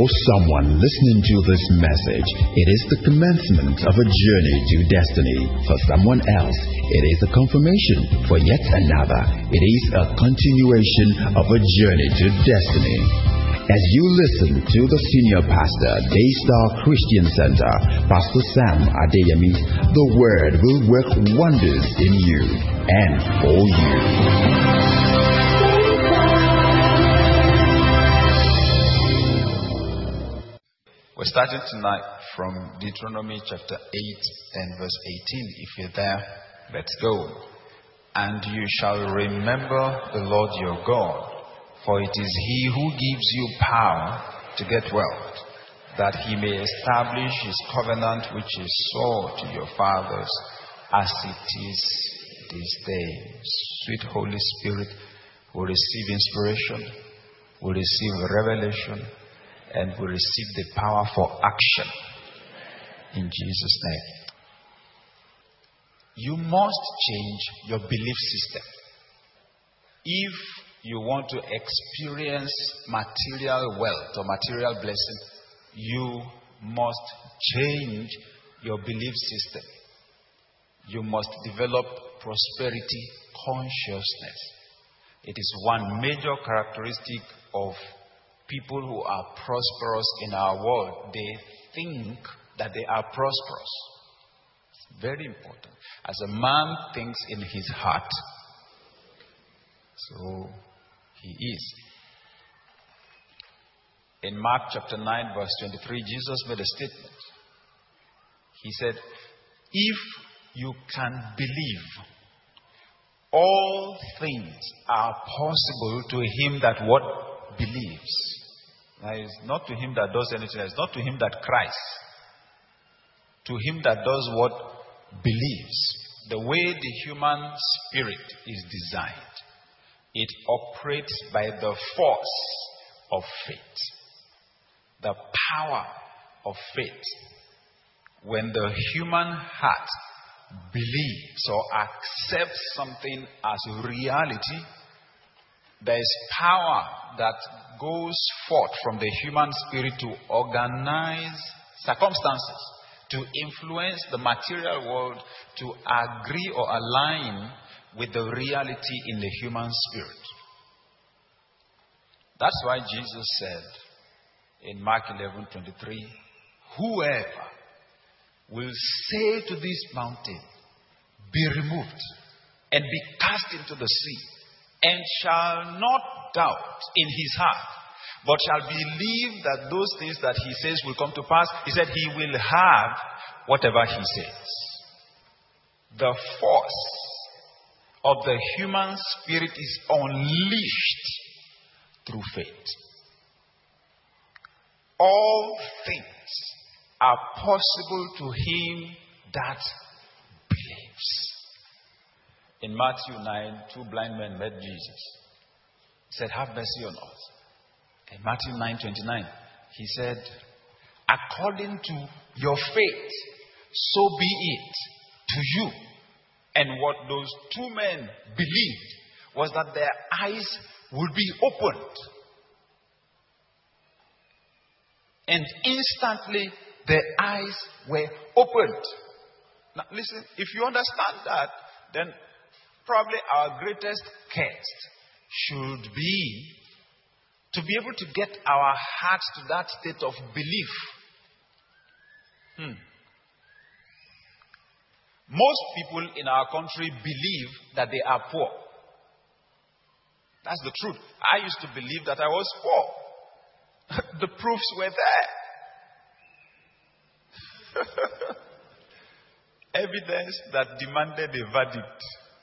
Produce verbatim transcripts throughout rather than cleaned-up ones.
For someone listening to this message, it is the commencement of a journey to destiny. For someone else, it is a confirmation. For yet another, it is a continuation of a journey to destiny. As you listen to the senior pastor, Daystar Christian Center, Pastor Sam Adeyemi, the word will work wonders in you and for you. We're starting tonight from Deuteronomy chapter eight and verse eighteen. If you're there, let's go. And you shall remember the Lord your God, for it is He who gives you power to get wealth, that He may establish His covenant which He swore to your fathers, as it is this day. Sweet Holy Spirit will receive inspiration, will receive revelation, and will receive the power for action in Jesus' name. You must change your belief system if you want to experience material wealth or material blessing. You must change your belief system. You must develop prosperity consciousness. It is one major characteristic of people who are prosperous in our world. They think that they are prosperous. It's very important. As a man thinks in his heart, so he is. In Mark chapter nine verse twenty-three, Jesus made a statement. He said, if you can believe, all things are possible to him that what? Believes. Now, it's not to him that does anything. It's not to him that cries. To him that does what? Believes. The way the human spirit is designed, it operates by the force of faith. The power of faith. When the human heart believes or accepts something as reality, there is power that goes forth from the human spirit to organize circumstances, to influence the material world to agree or align with the reality in the human spirit. That's why Jesus said in Mark eleven twenty-three, whoever will say to this mountain, be removed and be cast into the sea, and shall not doubt in his heart, but shall believe that those things that he says will come to pass, he said he will have whatever he says. The force of the human spirit is unleashed through faith. All things are possible to him that believes. In Matthew nine, two blind men met Jesus. He said, have mercy on us. In Matthew nine twenty-nine, he said, according to your faith, so be it to you. And what those two men believed was that their eyes would be opened. And instantly, their eyes were opened. Now listen, if you understand that, then probably our greatest quest should be to be able to get our hearts to that state of belief. Hmm. Most people in our country believe that they are poor. That's the truth. I used to believe that I was poor. The proofs were there. Evidence that demanded a verdict.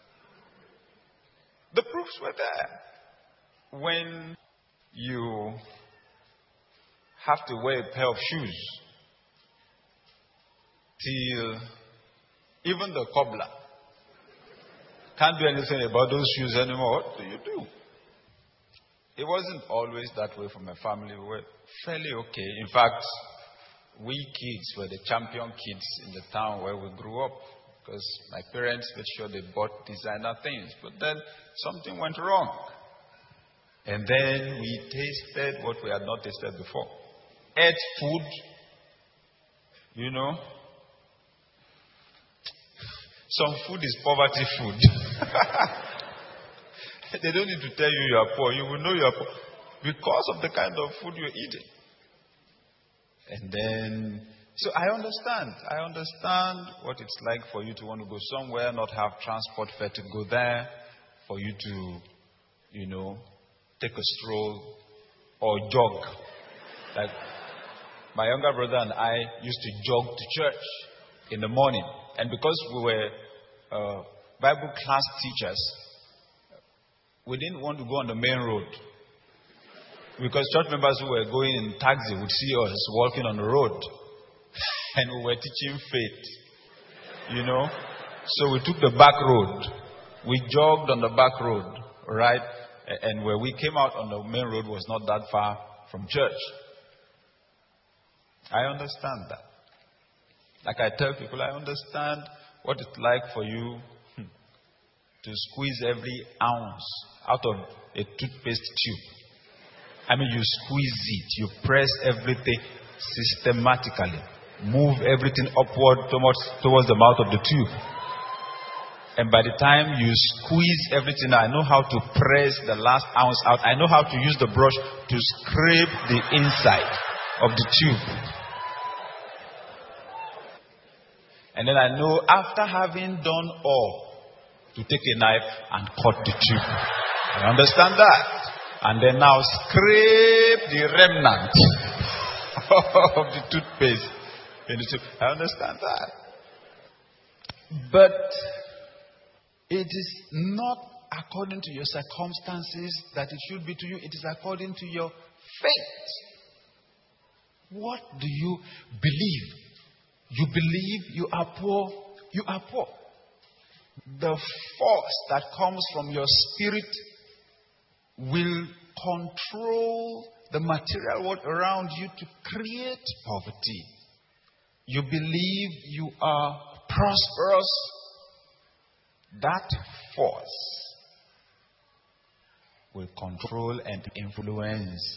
The proofs were there. When you have to wear a pair of shoes till even the cobbler can't do anything about those shoes anymore, what do you do? It wasn't always that way for my family. We were fairly okay. In fact, we kids were the champion kids in the town where we grew up, because my parents made sure they bought designer things. But then something went wrong. And then we tasted what we had not tasted before. ate food, you know. Some food is poverty food. They don't need to tell you you are poor. You will know you are poor because of the kind of food you're eating. And then, so I understand. I understand what it's like for you to want to go somewhere, not have transport fare to go there, for you to, you know, take a stroll or jog. Like, my younger brother and I used to jog to church in the morning. And because we were uh, Bible class teachers, we didn't want to go on the main road. Because church members who were going in taxi would see us walking on the road. And we were teaching faith. You know? So we took the back road. We jogged on the back road, right? And where we came out on the main road was not that far from church. I understand that. Like I tell people, I understand what it's like for you to squeeze every ounce out of a toothpaste tube. I mean, you squeeze it, you press everything systematically, move everything upward towards, towards the mouth of the tube. And by the time you squeeze everything, I know how to press the last ounce out. I know how to use the brush to scrape the inside of the tube. And then I know after having done all, to take a knife and cut the tube. I understand that. And then now scrape the remnant of the toothpaste in the tube. I understand that. But it is not according to your circumstances that it should be to you. It is according to your faith. What do you believe? You believe you are poor. You are poor. The force that comes from your spirit will control the material world around you to create poverty. You believe you are prosperous. That force will control and influence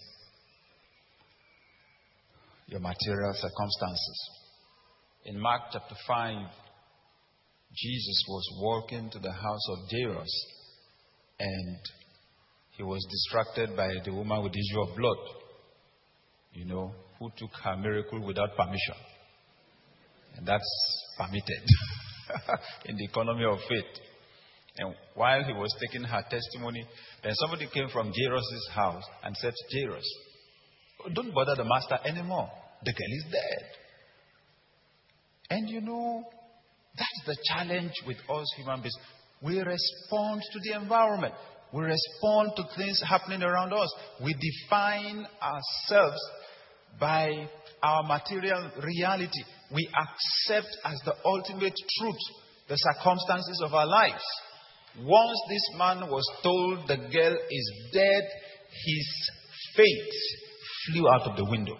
your material circumstances. In Mark chapter five, Jesus was walking to the house of Jairus, and he was distracted by the woman with the issue of blood, you know, who took her miracle without permission. And that's permitted in the economy of faith. And while he was taking her testimony, then somebody came from Jairus' house and said to Jairus, oh, don't bother the master anymore. The girl is dead. And you know, that's the challenge with us human beings. We respond to the environment. We respond to things happening around us. We define ourselves by our material reality. We accept as the ultimate truth the circumstances of our lives. Once this man was told the girl is dead, his faith flew out of the window.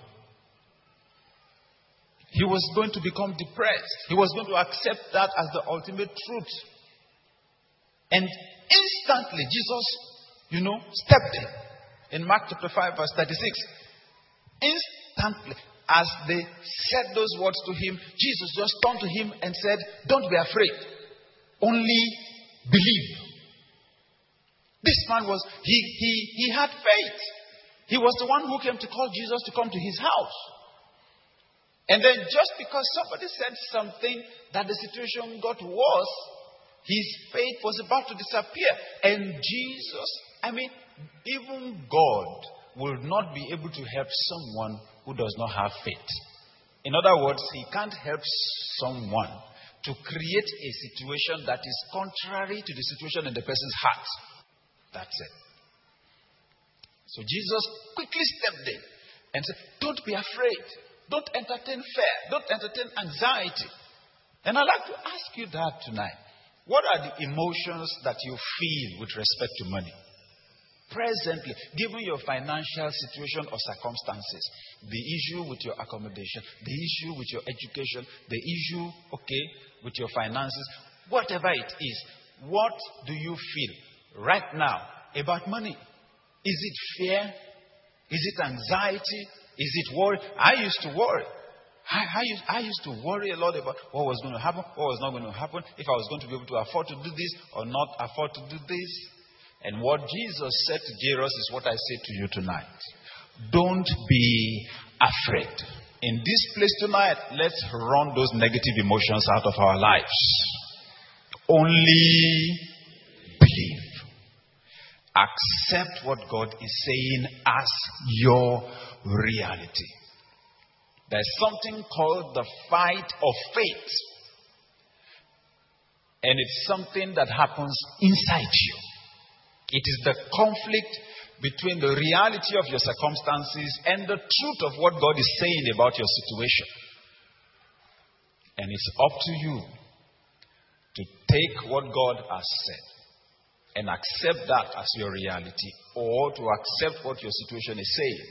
He was going to become depressed. He was going to accept that as the ultimate truth. And instantly, Jesus, you know, stepped in. In Mark chapter five, verse thirty-six. Instantly, as they said those words to him, Jesus just turned to him and said, don't be afraid. Only believe. This man was, he, he, he had faith. He was the one who came to call Jesus to come to his house. And then just because somebody said something that the situation got worse, his faith was about to disappear. And Jesus, I mean, even God will not be able to help someone who does not have faith. In other words, he can't help someone to create a situation that is contrary to the situation in the person's heart. That's it. So Jesus quickly stepped in and said, don't be afraid. Don't entertain fear. Don't entertain anxiety. And I'd like to ask you that tonight. What are the emotions that you feel with respect to money? Presently, given your financial situation or circumstances, the issue with your accommodation, the issue with your education, the issue, okay, with your finances, whatever it is, what do you feel right now about money? Is it fear? Is it anxiety? Is it worry? I used to worry. I, I, used, I used to worry a lot about what was going to happen, what was not going to happen, if I was going to be able to afford to do this or not afford to do this. And what Jesus said to Jairus is what I say to you tonight. Don't be afraid. In this place tonight, let's run those negative emotions out of our lives. Only believe. Accept what God is saying as your reality. There's something called the fight of faith. And it's something that happens inside you. It is the conflict between the reality of your circumstances and the truth of what God is saying about your situation. And it's up to you to take what God has said and accept that as your reality, or to accept what your situation is saying.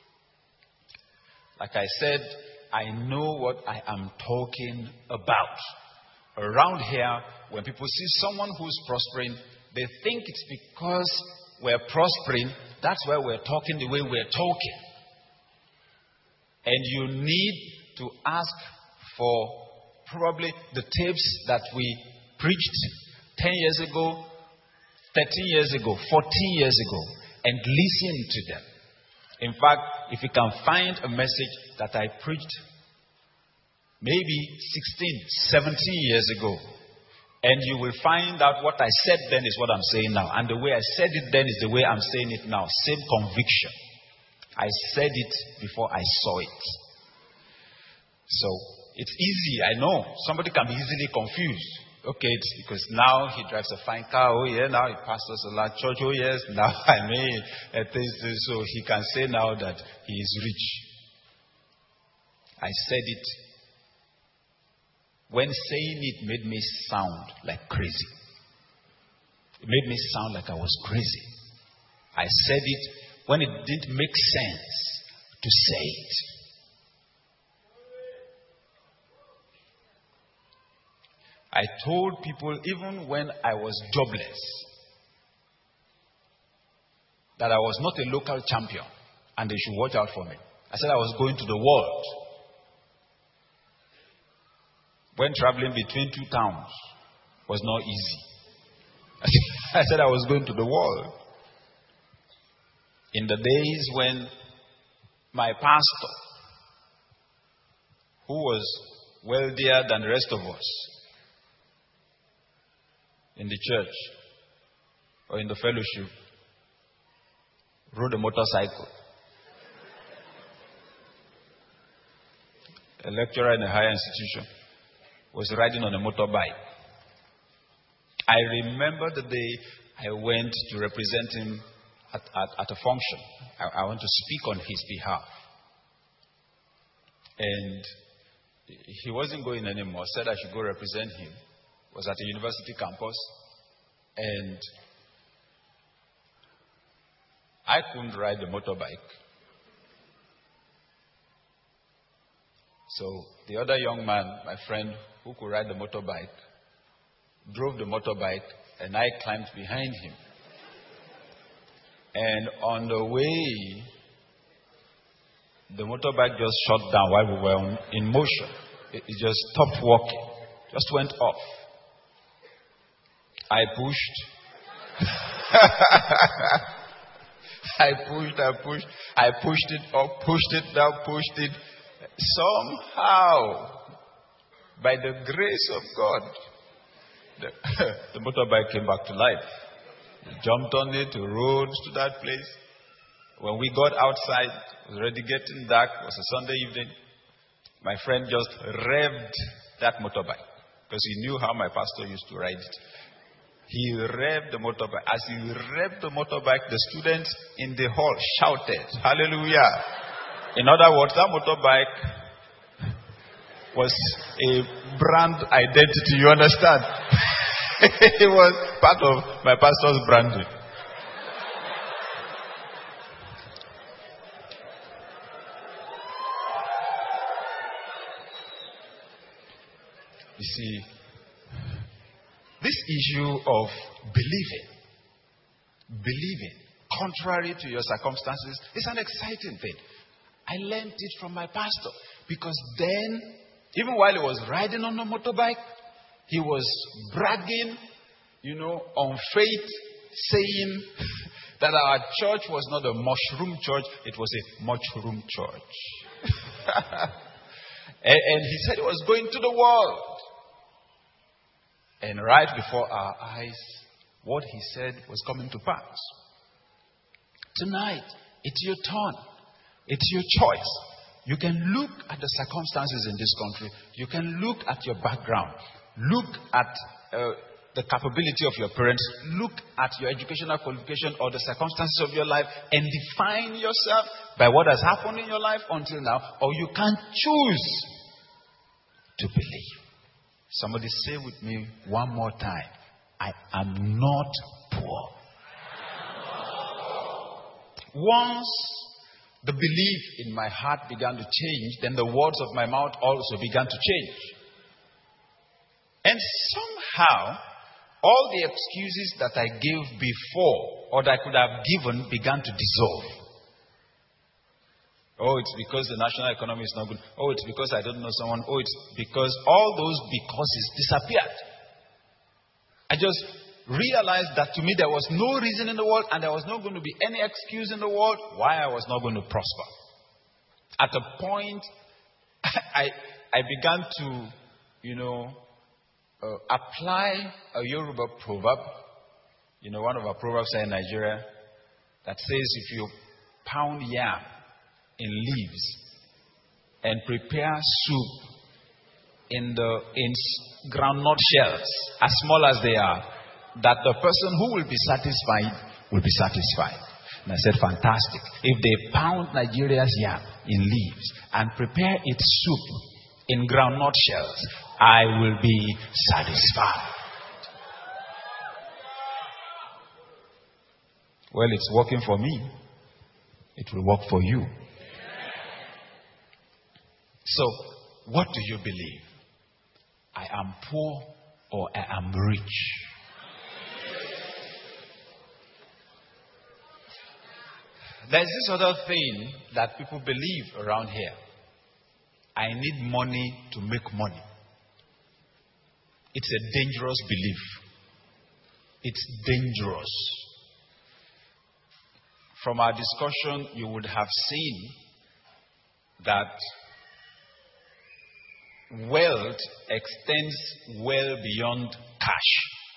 Like I said, I know what I am talking about. Around here, when people see someone who's prospering, they think it's because we're prospering. That's why we're talking the way we're talking. And you need to ask for probably the tapes that we preached ten years ago, thirteen years ago, fourteen years ago, and listen to them. In fact, if you can find a message that I preached maybe sixteen, seventeen years ago, and you will find out what I said then is what I'm saying now. And the way I said it then is the way I'm saying it now. Same conviction. I said it before I saw it. So, it's easy, I know. Somebody can be easily confused. Okay, it's because now he drives a fine car. Oh, yeah, now he pastors a large church. Oh, yes, now I mean, so he can say now that he is rich. I said it. When saying it made me sound like crazy. It made me sound like I was crazy. I said it when it didn't make sense to say it. I told people, even when I was jobless, that I was not a local champion and they should watch out for me. I said I was going to the world. When traveling between two towns was not easy. I said I was going to the world. In the days when my pastor, who was wealthier than the rest of us in the church or in the fellowship, rode a motorcycle. A lecturer in a higher institution was riding on a motorbike. I remember the day I went to represent him at, at, at a function. I, I want to speak on his behalf. And he wasn't going anymore. Said I should go represent him. Was at a university campus. And I couldn't ride the motorbike. So the other young man, my friend, who could ride the motorbike, drove the motorbike, and I climbed behind him. And on the way, the motorbike just shut down while we were in motion. It, it just stopped working, just went off. I pushed. I pushed, I pushed, I pushed it up, pushed it down, pushed it. Somehow, by the grace of God, the, the motorbike came back to life. We jumped on it, we rode to that place. When we got outside, it was already getting dark. It was a Sunday evening. My friend just revved that motorbike because he knew how my pastor used to ride it. He revved the motorbike. As he revved the motorbike, the students in the hall shouted, "Hallelujah!" In other words, that motorbike was a brand identity. You understand? It was part of my pastor's branding. You see, this issue of believing, believing, contrary to your circumstances, is an exciting thing. I learned it from my pastor. Because then, even while he was riding on a motorbike, he was bragging, you know, on faith, saying that our church was not a mushroom church, it was a mushroom church. and, and he said he was going to the world. And right before our eyes, what he said was coming to pass. Tonight, it's your turn. It's your choice. You can look at the circumstances in this country. You can look at your background. Look at uh, the capability of your parents. Look at your educational qualification or the circumstances of your life and define yourself by what has happened in your life until now. Or you can choose to believe. Somebody say with me one more time. I am not poor. Once the belief in my heart began to change, then the words of my mouth also began to change. And somehow, all the excuses that I gave before, or that I could have given, began to dissolve. Oh, it's because the national economy is not good. Oh, it's because I don't know someone. Oh, it's because all those becauses disappeared. I just realized that to me there was no reason in the world and there was not going to be any excuse in the world why I was not going to prosper. At a point, I, I began to, you know, uh, apply a Yoruba proverb. You know, one of our proverbs in Nigeria that says if you pound yam in leaves and prepare soup in the in groundnut shells, as small as they are, that the person who will be satisfied will be satisfied. And I said, fantastic. If they pound Nigeria's yam in leaves and prepare its soup in groundnut shells, I will be satisfied. Well, it's working for me. It will work for you. So, what do you believe? I am poor or I am rich? There's this other thing that people believe around here. I need money to make money. It's a dangerous belief. It's dangerous. From our discussion, you would have seen that wealth extends well beyond cash.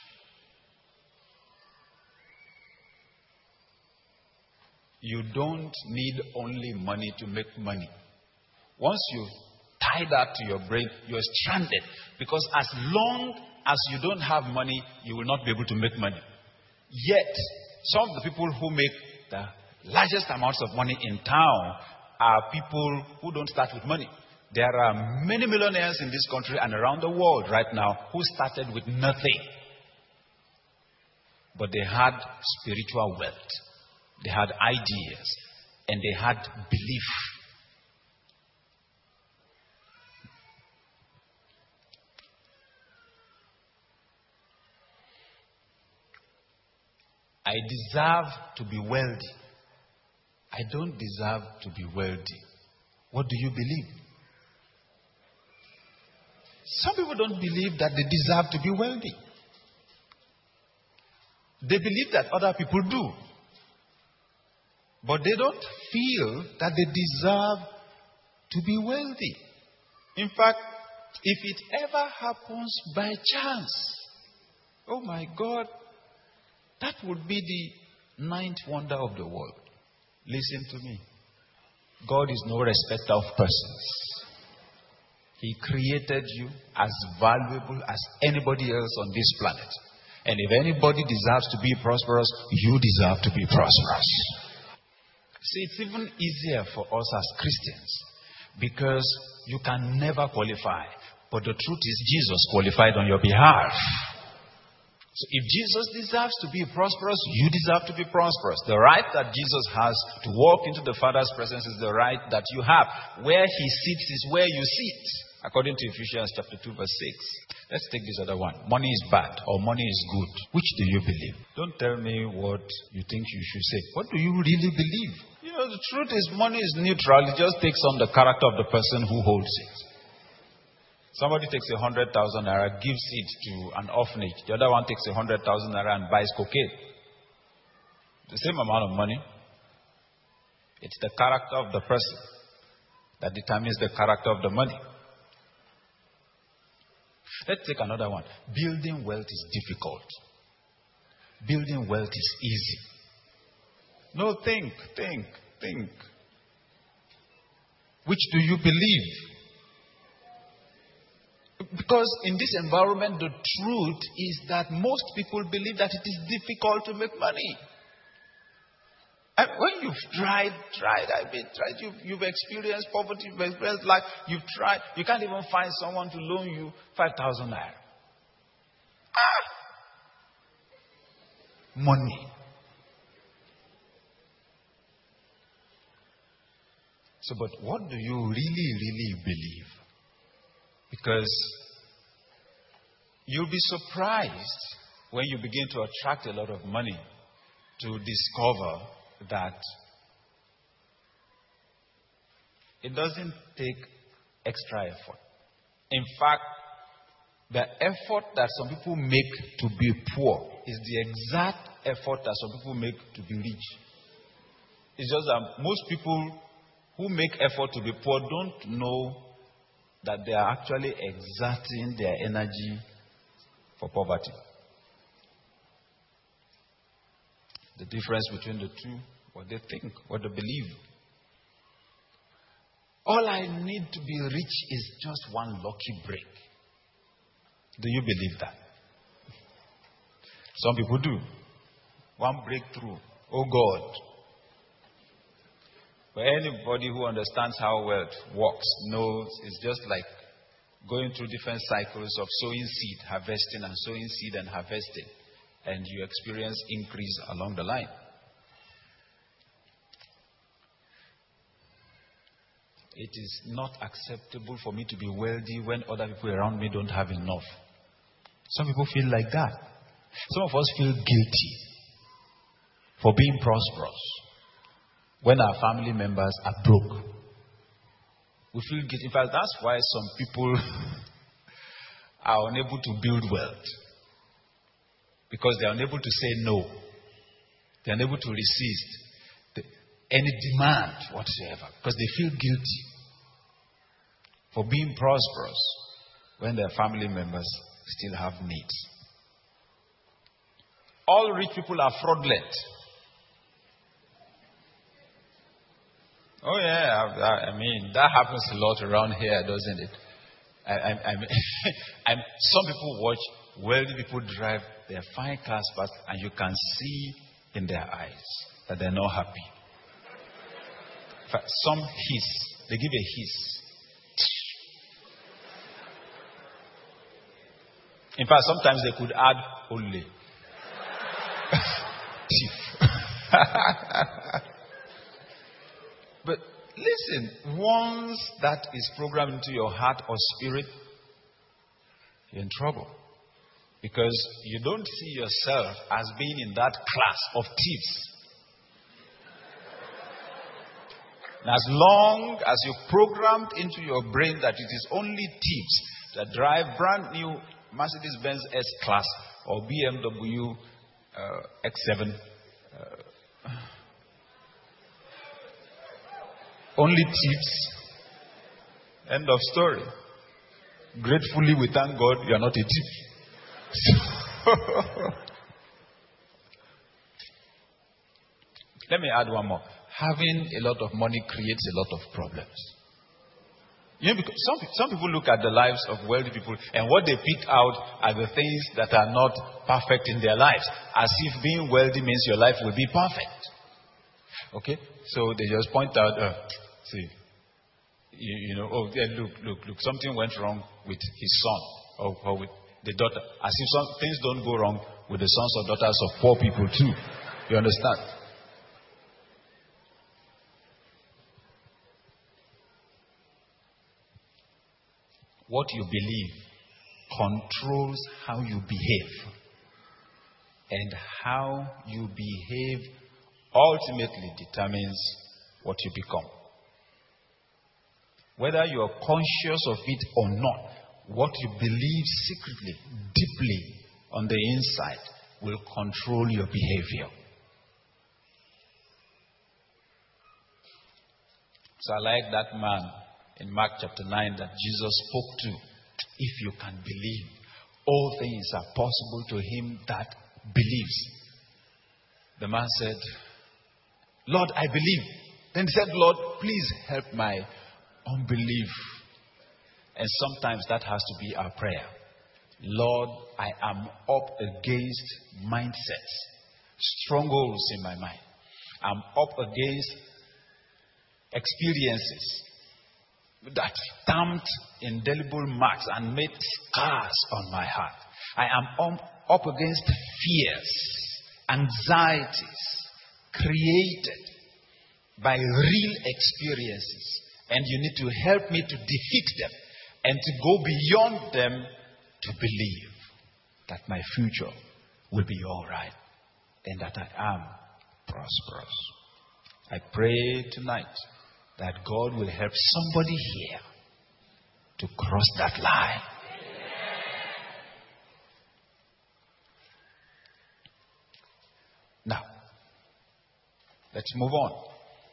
You don't need only money to make money. Once you tie that to your brain, you're stranded. Because as long as you don't have money, you will not be able to make money. Yet, some of the people who make the largest amounts of money in town are people who don't start with money. There are many millionaires in this country and around the world right now who started with nothing. But they had spiritual wealth. They had ideas. And they had belief. I deserve to be wealthy. I don't deserve to be wealthy. What do you believe? Some people don't believe that they deserve to be wealthy. They believe that other people do. But they don't feel that they deserve to be wealthy. In fact, if it ever happens by chance, oh my God, that would be the ninth wonder of the world. Listen to me. God is no respecter of persons. He created you as valuable as anybody else on this planet. And if anybody deserves to be prosperous, you deserve to be prosperous. See, it's even easier for us as Christians because you can never qualify. But the truth is, Jesus qualified on your behalf. So if Jesus deserves to be prosperous, you deserve to be prosperous. The right that Jesus has to walk into the Father's presence is the right that you have. Where he sits is where you sit. According to Ephesians chapter two verse six. Let's take this other one. Money is bad or money is good. Which do you believe? Don't tell me what you think you should say. What do you really believe? You know, No, the truth is money is neutral. It just takes on the character of the person who holds it. Somebody takes a hundred thousand naira, gives it to an orphanage. The other one takes a hundred thousand naira and buys cocaine. The same amount of money. It's the character of the person that determines the character of the money. Let's take another one. Building wealth is difficult. Building wealth is easy. No, think, think, think. Which do you believe? Because in this environment, the truth is that most people believe that it is difficult to make money. And when you've tried, tried, I mean, tried, you've, you've experienced poverty, you've experienced life, you've tried, you can't even find someone to loan you five thousand naira. Ah! Money. So, but what do you really, really believe? Because you'll be surprised when you begin to attract a lot of money to discover that it doesn't take extra effort. In fact, the effort that some people make to be poor is the exact effort that some people make to be rich. It's just that most people who make effort to be poor don't know that they are actually exerting their energy for poverty. The difference between the two, what they think, what they believe. All I need to be rich is just one lucky break. Do you believe that? Some people do. One breakthrough. Oh God. But anybody who understands how wealth works knows it's just like going through different cycles of sowing seed, harvesting, and sowing seed and harvesting. And you experience increase along the line. It is not acceptable for me to be wealthy when other people around me don't have enough. Some people feel like that. Some of us feel guilty for being prosperous when our family members are broke. We feel guilty. In fact, that's why some people are unable to build wealth. Because they are unable to say no. They are unable to resist the, any demand whatsoever. Because they feel guilty for being prosperous when their family members still have needs. All rich people are fraudulent. Oh yeah, I, I mean, that happens a lot around here, doesn't it? I, I, I mean, and some people watch wealthy people drive their fine cars past, and you can see in their eyes that they're not happy. In fact, some hiss. They give a hiss. In fact, sometimes they could add only. But listen, once that is programmed into your heart or spirit, you're in trouble. Because you don't see yourself as being in that class of thieves. And as long as you programmed into your brain that it is only thieves that drive brand new Mercedes-Benz S-Class or B M W uh, X seven, uh, only thieves, end of story. Gratefully we thank God you are not a thief. Let me add one more. Having a lot of money creates a lot of problems. You know, because some, some people look at the lives of wealthy people and what they pick out are the things that are not perfect in their lives. As if being wealthy means your life will be perfect. Okay? So they just point out, uh, see, you, you know, oh, yeah, look, look, look, something went wrong with his son or, or with the daughter. As if some things don't go wrong with the sons or daughters of poor people too. You understand? What you believe controls how you behave. And how you behave ultimately determines what you become. Whether you are conscious of it or not, what you believe secretly, deeply on the inside will control your behavior. So I like that man in Mark chapter nine that Jesus spoke to. If you can believe, all things are possible to him that believes. The man said, Lord, I believe. Then he said, Lord, please help my unbelief. And sometimes that has to be our prayer. Lord, I am up against mindsets, strongholds in my mind. I'm up against experiences that stamped indelible marks and made scars on my heart. I am up against fears, anxieties created by real experiences. And you need to help me to defeat them and to go beyond them to believe that my future will be all right and that I am prosperous. I pray tonight that God will help somebody here to cross that line. Now, let's move on.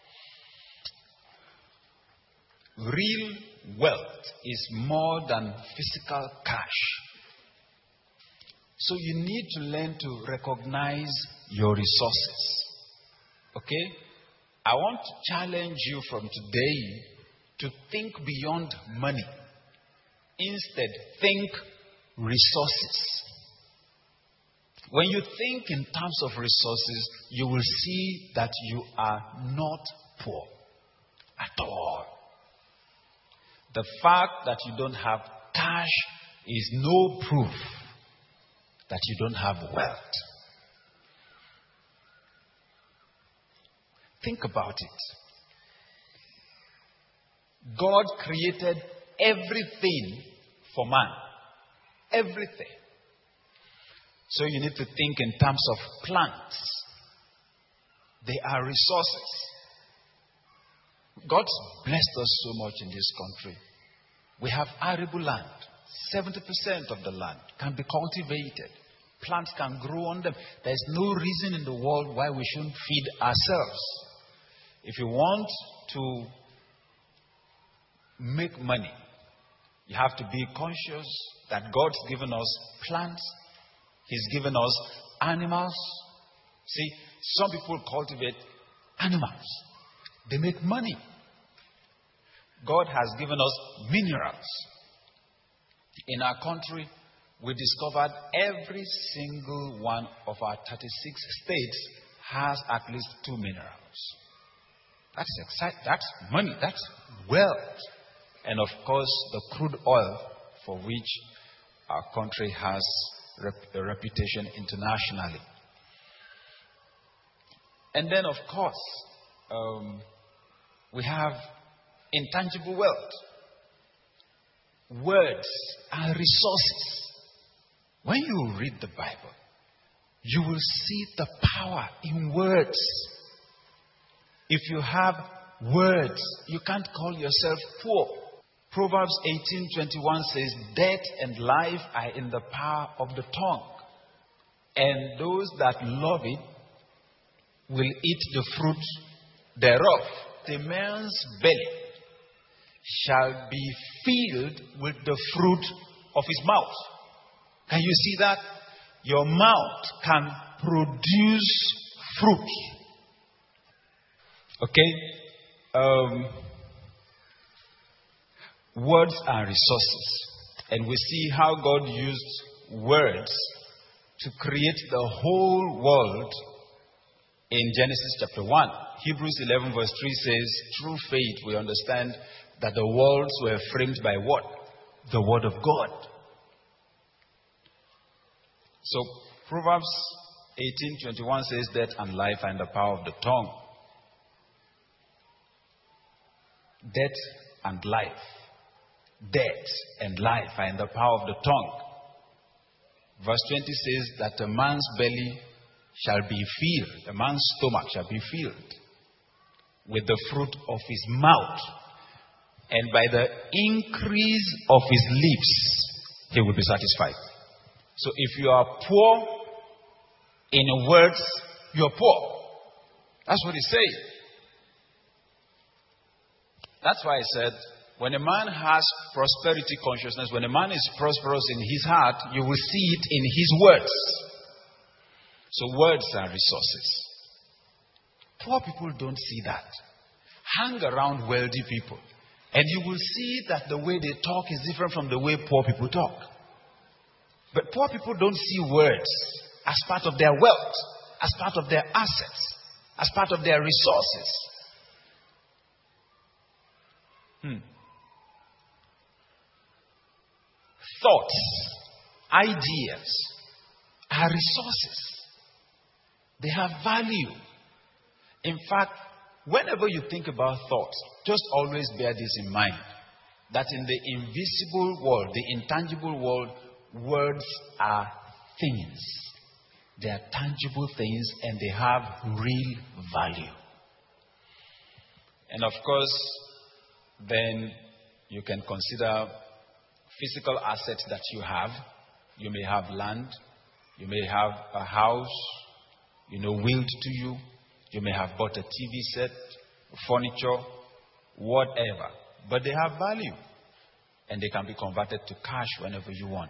Real wealth is more than physical cash. So you need to learn to recognize your resources. Okay? I want to challenge you from today to think beyond money. Instead, think resources. When you think in terms of resources, you will see that you are not poor at all. The fact that you don't have cash is no proof that you don't have wealth. Think about it. God created everything for man. Everything. So you need to think in terms of plants. They are resources. God's blessed us so much in this country. We have arable land. seventy percent of the land can be cultivated. Plants can grow on them. There's no reason in the world why we shouldn't feed ourselves. If you want to make money, you have to be conscious that God's given us plants. He's given us animals. See, some people cultivate animals. They make money. God has given us minerals. In our country, we discovered every single one of our thirty-six states has at least two minerals. That's exciting. That's money. That's wealth. And of course, the crude oil for which our country has rep- a reputation internationally. And then, of course, um, we have intangible wealth. Words are resources. When you read the Bible, you will see the power in words. If you have words, you can't call yourself poor. Proverbs eighteen twenty-one says, death and life are in the power of the tongue, and those that love it will eat the fruit thereof. The man's belly shall be filled with the fruit of his mouth. Can you see that? Your mouth can produce fruit. Okay? Um, words are resources. And we see how God used words to create the whole world in Genesis chapter one. Hebrews eleven verse three says, through faith we understand that the worlds were framed by what? The word of God. So Proverbs eighteen twenty-one says, death and life are in the power of the tongue. Death and life. Death and life are in the power of the tongue. Verse twenty says that a man's belly shall be filled. A man's stomach shall be filled with the fruit of his mouth, and by the increase of his lips, he will be satisfied. So if you are poor in words, you are poor. That's what he's saying. That's why I said, when a man has prosperity consciousness, when a man is prosperous in his heart, you will see it in his words. So words are resources. Poor people don't see that. Hang around wealthy people, and you will see that the way they talk is different from the way poor people talk. But poor people don't see words as part of their wealth, as part of their assets, as part of their resources. Hmm. Thoughts, ideas are resources. They have value. In fact, whenever you think about thoughts, just always bear this in mind, that in the invisible world, the intangible world, words are things. They are tangible things, and they have real value. And of course, then you can consider physical assets that you have. You may have land. You may have a house, you know, willed to you. You may have bought a T V set, furniture, whatever. But they have value. And they can be converted to cash whenever you want.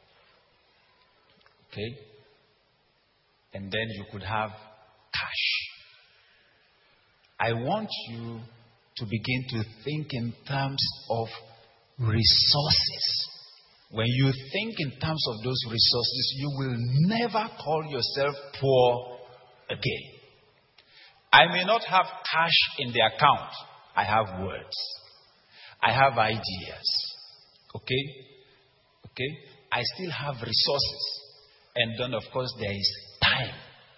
Okay? And then you could have cash. I want you to begin to think in terms of resources. When you think in terms of those resources, you will never call yourself poor again. I may not have cash in the account. I have words. I have ideas. Okay? Okay? I still have resources. And then, of course, there is time.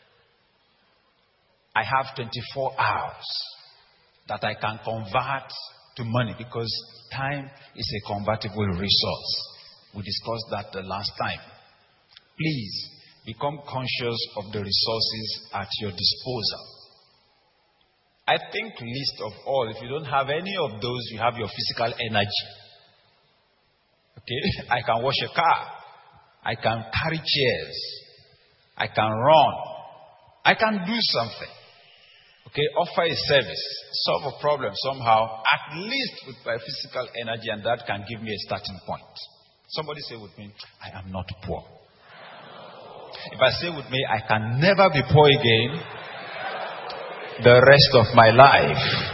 I have twenty-four hours that I can convert to money, because time is a convertible resource. We discussed that the last time. Please become conscious of the resources at your disposal. I think least of all, if you don't have any of those, you have your physical energy. Okay? I can wash a car. I can carry chairs. I can run. I can do something. Okay? Offer a service. Solve a problem somehow, at least with my physical energy, and that can give me a starting point. Somebody say with me, I am not poor. If I say with me, I can never be poor again the rest of my life.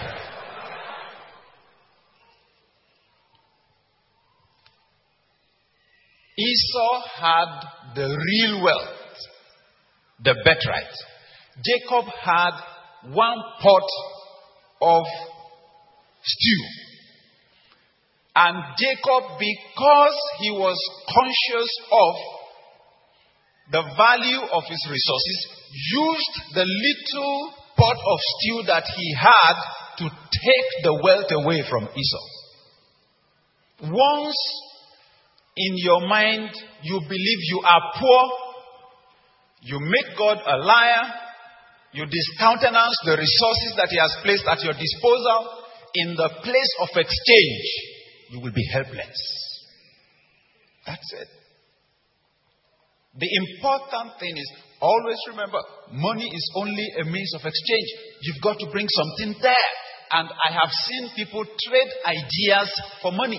Esau had the real wealth, the birthright. Jacob had one pot of stew. And Jacob, because he was conscious of the value of his resources, used the little pot of stew that he had to take the wealth away from Esau. Once in your mind you believe you are poor, you make God a liar, you discountenance the resources that he has placed at your disposal, in the place of exchange, you will be helpless. That's it. The important thing is, always remember, money is only a means of exchange. You've got to bring something there. And I have seen people trade ideas for money.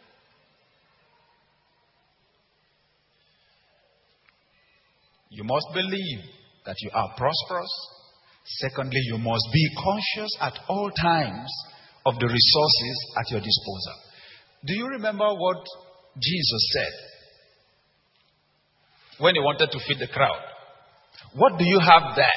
You must believe that you are prosperous. Secondly, you must be conscious at all times of the resources at your disposal. Do you remember what Jesus said when he wanted to feed the crowd? What do you have there?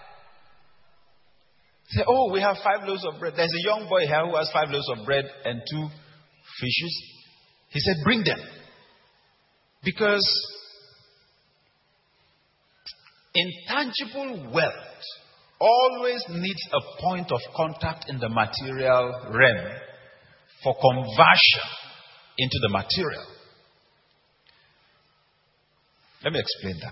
Say, oh, we have five loaves of bread. There's a young boy here who has five loaves of bread and two fishes. He said, bring them. Because intangible wealth always needs a point of contact in the material realm for conversion into the material. Let me explain that.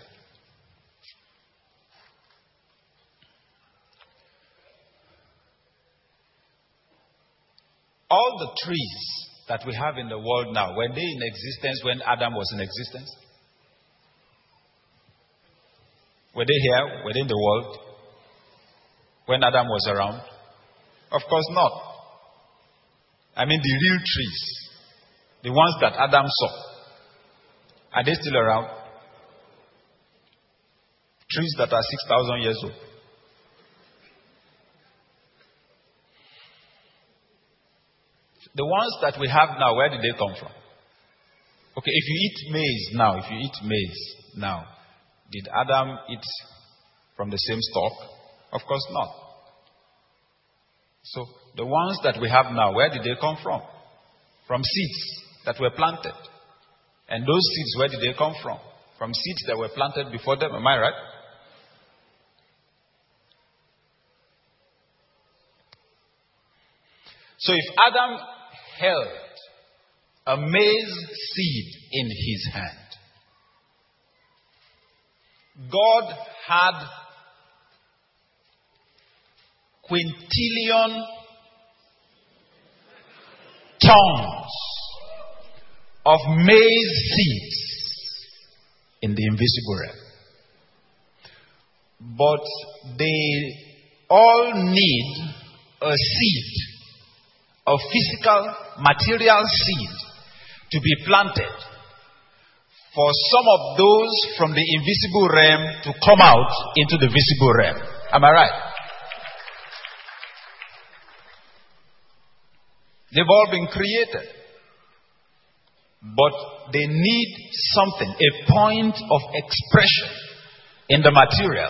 all the trees that we have in the world now, were they in existence when Adam was in existence? Were they here? Were they in the world when Adam was around? Of course not. I mean the real trees, the ones that Adam saw. Are they still around? Trees that are six thousand years old. The ones that we have now, where did they come from? Okay, if you eat maize now, if you eat maize now, did Adam eat from the same stalk? Of course not. So, the ones that we have now, where did they come from? From seeds that were planted. And those seeds, where did they come from? From seeds that were planted before them, am I right? So if Adam held a maize seed in his hand, God had quintillion tons of maize seeds in the invisible realm. But they all need a seed, a physical, material seed to be planted for some of those from the invisible realm to come out into the visible realm. Am I right? They've all been created. But they need something, a point of expression in the material.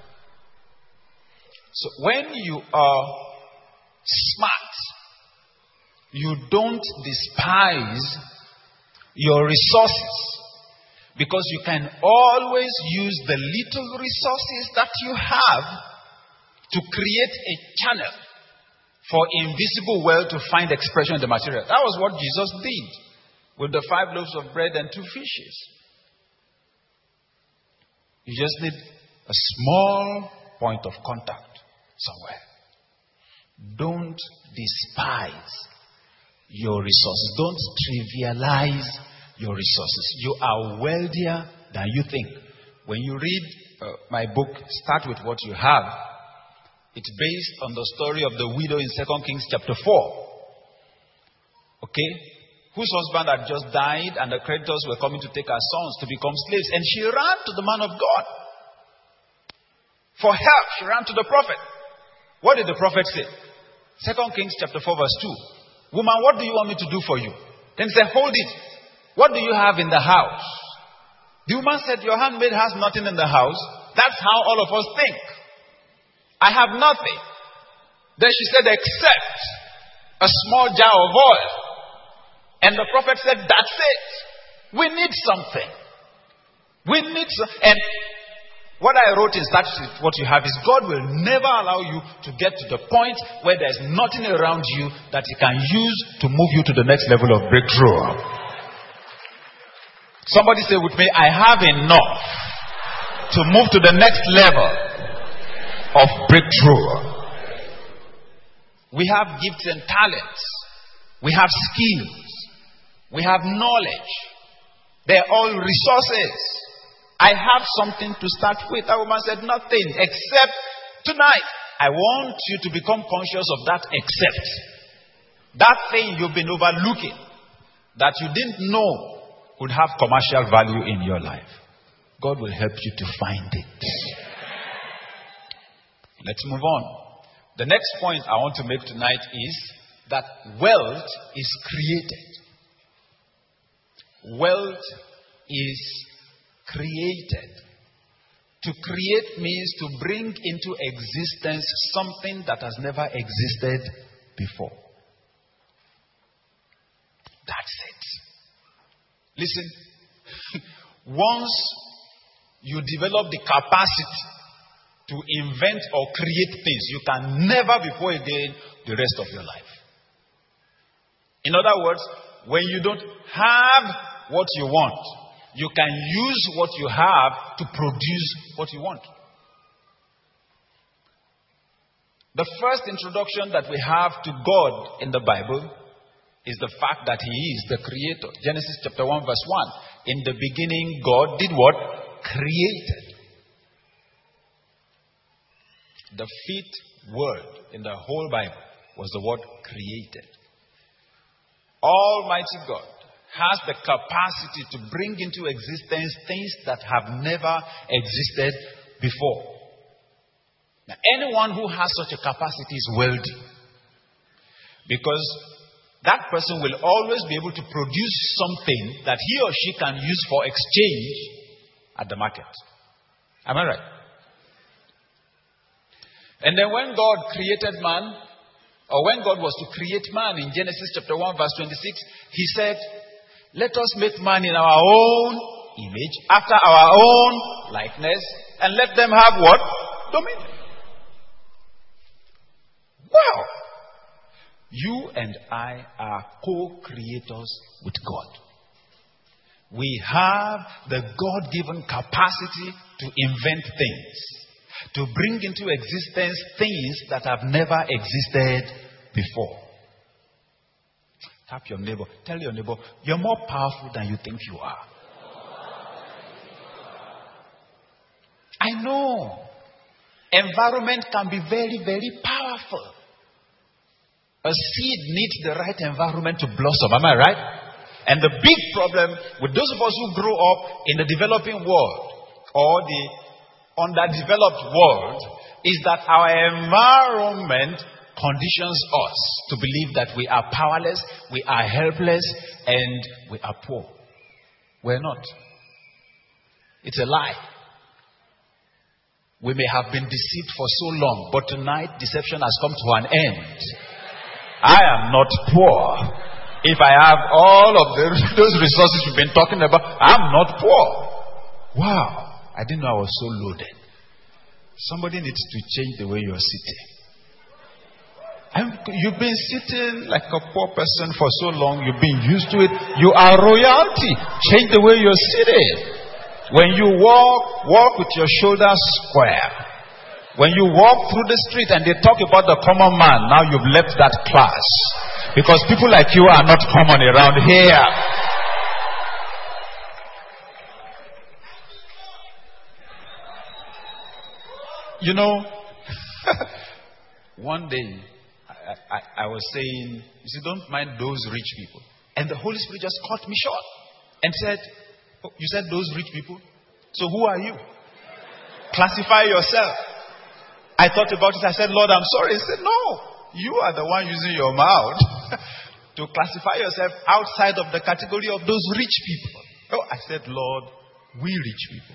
So when you are smart, you don't despise your resources, because you can always use the little resources that you have to create a channel for invisible world to find expression in the material. That was what Jesus did with the five loaves of bread and two fishes. You just need a small point of contact somewhere. Don't despise your resources. Don't trivialize your resources. You are wealthier than you think. When you read uh, my book, Start With What You Have, it's based on the story of the widow in Second Kings chapter four. Okay? Whose husband had just died and the creditors were coming to take her sons to become slaves. And she ran to the man of God for help. She ran to the prophet. What did the prophet say? Second Kings chapter four verse two. Woman, what do you want me to do for you? Then he said, hold it. What do you have in the house? The woman said, your handmaid has nothing in the house. That's how all of us think. I have nothing. Then she said, except a small jar of oil. And the prophet said, that's it. We need something. We need some. And what I wrote in Start With What You Have is God will never allow you to get to the point where there's nothing around you that He can use to move you to the next level of breakthrough. Somebody say with me, I have enough to move to the next level of breakthrough. We have gifts and talents. We have skills. We have knowledge. They're all resources. I have something to start with. That woman said, nothing except tonight. I want you to become conscious of that except. That thing you've been overlooking, that you didn't know would have commercial value in your life. God will help you to find it. Let's move on. The next point I want to make tonight is that wealth is created. Wealth is created. To create means to bring into existence something that has never existed before. That's it. Listen, once you develop the capacity to invent or create things, you can never be poor again the rest of your life. In other words, when you don't have what you want, you can use what you have to produce what you want. The first introduction that we have to God in the Bible is the fact that he is the creator. Genesis chapter one verse one. In the beginning, God did what? Created. The fifth word in the whole Bible was the word created. Almighty God has the capacity to bring into existence things that have never existed before. Now, anyone who has such a capacity is wealthy, because that person will always be able to produce something that he or she can use for exchange at the market. Am I right? And then when God created man, or when God was to create man in Genesis chapter one verse twenty-six, he said, let us make man in our own image, after our own likeness, and let them have what? Dominion. Wow! You and I are co-creators with God. We have the God-given capacity to invent things, to bring into existence things that have never existed before. Tap your neighbor. Tell your neighbor, you're more powerful than you think you are. I know. Environment can be very, very powerful. A seed needs the right environment to blossom. Am I right? And the big problem with those of us who grow up in the developing world or the underdeveloped world is that our environment conditions us to believe that we are powerless, we are helpless, and we are poor. We're not. It's a lie. We may have been deceived for so long, but tonight deception has come to an end. I am not poor. If I have all of the, those resources we've been talking about, I'm not poor. Wow. I didn't know I was so loaded. Somebody needs to change the way you're sitting. I'm, you've been sitting like a poor person for so long. You've been used to it. You are royalty. Change the way you're sitting. When you walk, walk with your shoulders square. When you walk through the street and they talk about the common man, now you've left that class. Because people like you are not common around here. You know, one day I, I, I was saying, you see, don't mind those rich people. And the Holy Spirit just cut me short and said, oh, you said those rich people? So who are you? Classify yourself. I thought about it. I said, Lord, I'm sorry. He said, no, you are the one using your mouth to classify yourself outside of the category of those rich people. Oh, I said, Lord, we rich people.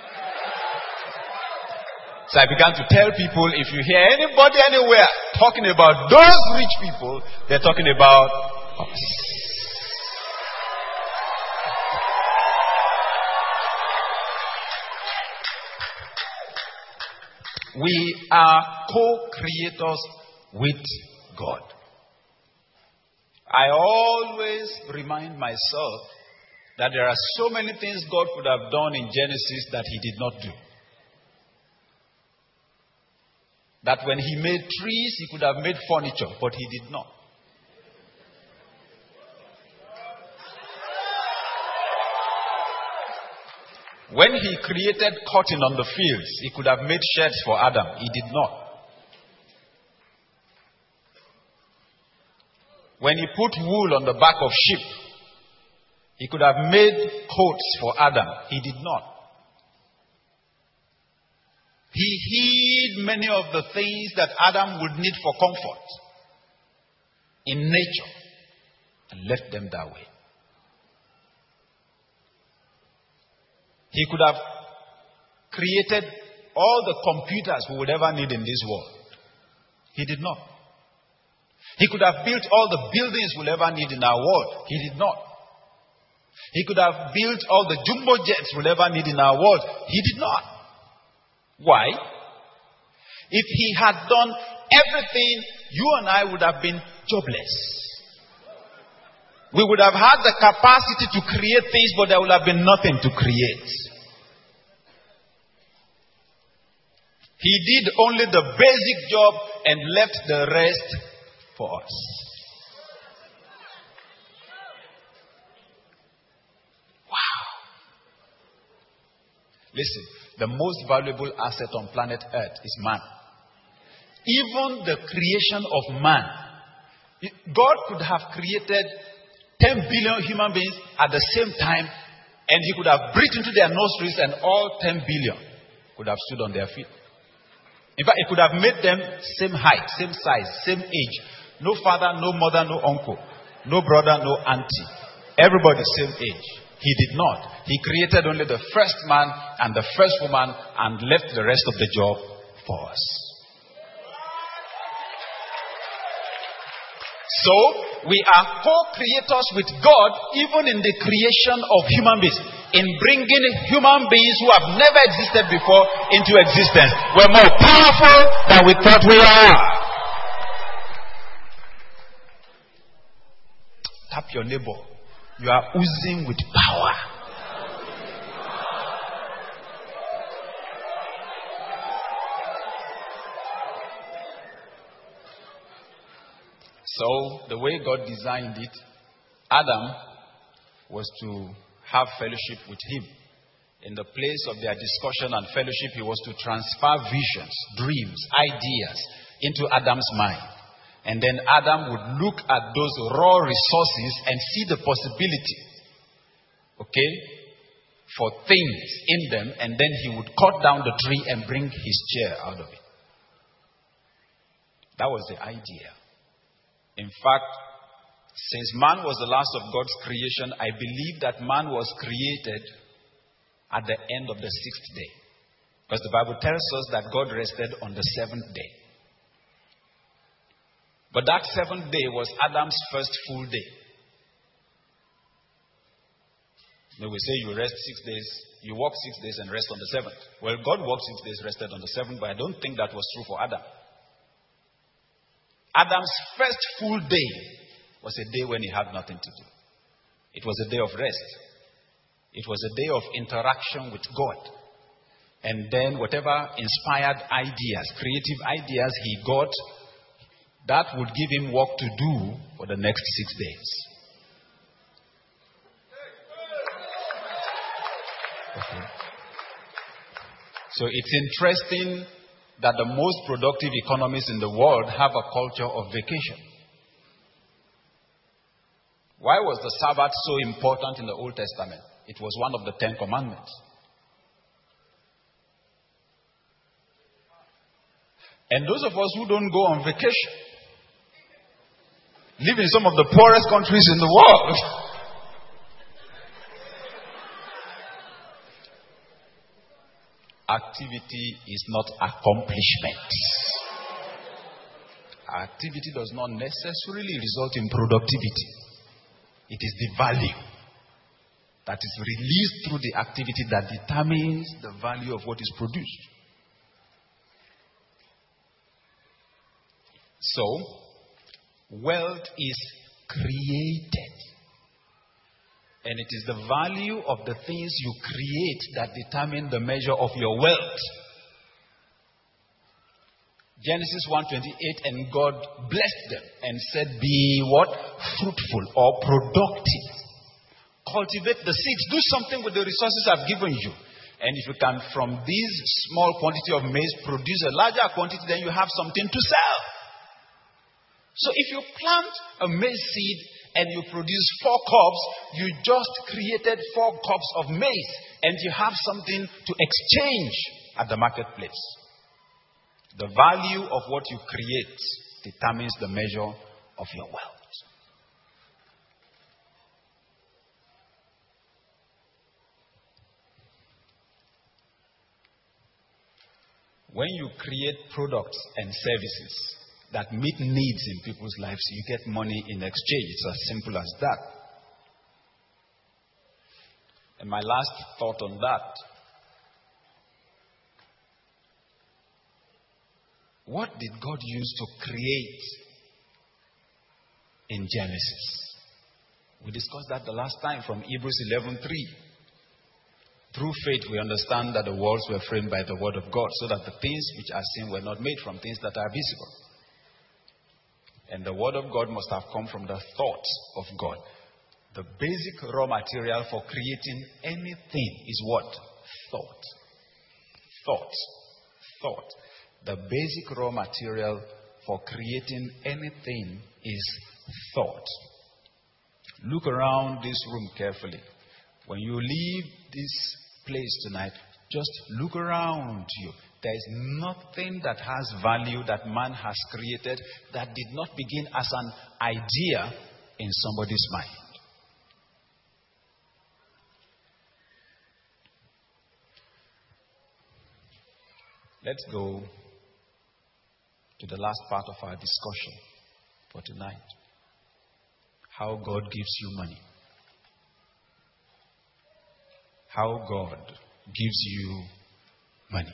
So I began to tell people, if you hear anybody anywhere talking about those rich people, they're talking about us. We are co-creators with God. I always remind myself that there are so many things God could have done in Genesis that He did not do. That when He made trees, He could have made furniture, but He did not. When He created cotton on the fields, He could have made sheds for Adam. He did not. When He put wool on the back of sheep, He could have made coats for Adam. He did not. He hid many of the things that Adam would need for comfort in nature and left them that way. He could have created all the computers we would ever need in this world. He did not. He could have built all the buildings we'll ever need in our world. He did not. He could have built all the jumbo jets we'll ever need in our world. He did not. Why? If He had done everything, you and I would have been jobless. We would have had the capacity to create things, but there would have been nothing to create. He did only the basic job and left the rest for us. Listen, the most valuable asset on planet Earth is man. Even the creation of man. God could have created ten billion human beings at the same time, and he could have breathed into their nostrils and all ten billion could have stood on their feet. In fact, he could have made them same height, same size, same age. No father, no mother, no uncle. No brother, no auntie. Everybody same age. He did not. He created only the first man and the first woman and left the rest of the job for us. So, we are co-creators with God even in the creation of human beings. In bringing human beings who have never existed before into existence. We're more powerful than we thought we are. Tap your neighbor. You are oozing with power. So, the way God designed it, Adam was to have fellowship with him. In the place of their discussion and fellowship, he was to transfer visions, dreams, ideas into Adam's mind. And then Adam would look at those raw resources and see the possibility, okay, for things in them. And then he would cut down the tree and bring his chair out of it. That was the idea. In fact, since man was the last of God's creation, I believe that man was created at the end of the sixth day. Because the Bible tells us that God rested on the seventh day. But that seventh day was Adam's first full day. They will say you rest six days, you work six days and rest on the seventh. Well, God worked six days, rested on the seventh, but I don't think that was true for Adam. Adam's first full day was a day when he had nothing to do. It was a day of rest. It was a day of interaction with God. And then whatever inspired ideas, creative ideas he got, that would give him work to do for the next six days. Okay. So it's interesting that the most productive economies in the world have a culture of vacation. Why was the Sabbath so important in the Old Testament? It was one of the Ten Commandments. And those of us who don't go on vacation live in some of the poorest countries in the world. Activity is not accomplishment. Activity does not necessarily result in productivity. It is the value that is released through the activity that determines the value of what is produced. So, wealth is created. And it is the value of the things you create that determine the measure of your wealth. Genesis one twenty-eight, and God blessed them and said, be what? Fruitful or productive. Cultivate the seeds. Do something with the resources I've given you. And if you can, from this small quantity of maize, produce a larger quantity, then you have something to sell. So if you plant a maize seed and you produce four cobs, you just created four cobs of maize and you have something to exchange at the marketplace. The value of what you create determines the measure of your wealth. When you create products and services that meet needs in people's lives, you get money in exchange. It's as simple as that. And my last thought on that. What did God use to create in Genesis? We discussed that the last time from Hebrews eleven three. Through faith, we understand that the worlds were framed by the word of God, so that the things which are seen were not made from things that are visible. And the word of God must have come from the thoughts of God. The basic raw material for creating anything is what? Thought. Thought. Thought. The basic raw material for creating anything is thought. Look around this room carefully. When you leave this place tonight, just look around you. There is nothing that has value that man has created that did not begin as an idea in somebody's mind. Let's go to the last part of our discussion for tonight. How God gives you money. How God gives you money.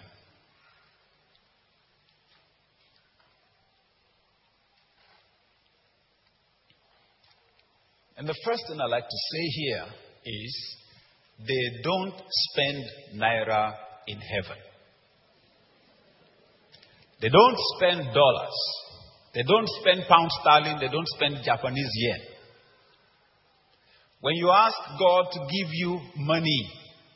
And the first thing I like to say here is they don't spend naira in heaven. They don't spend dollars. They don't spend pound sterling. They don't spend Japanese yen. When you ask God to give you money,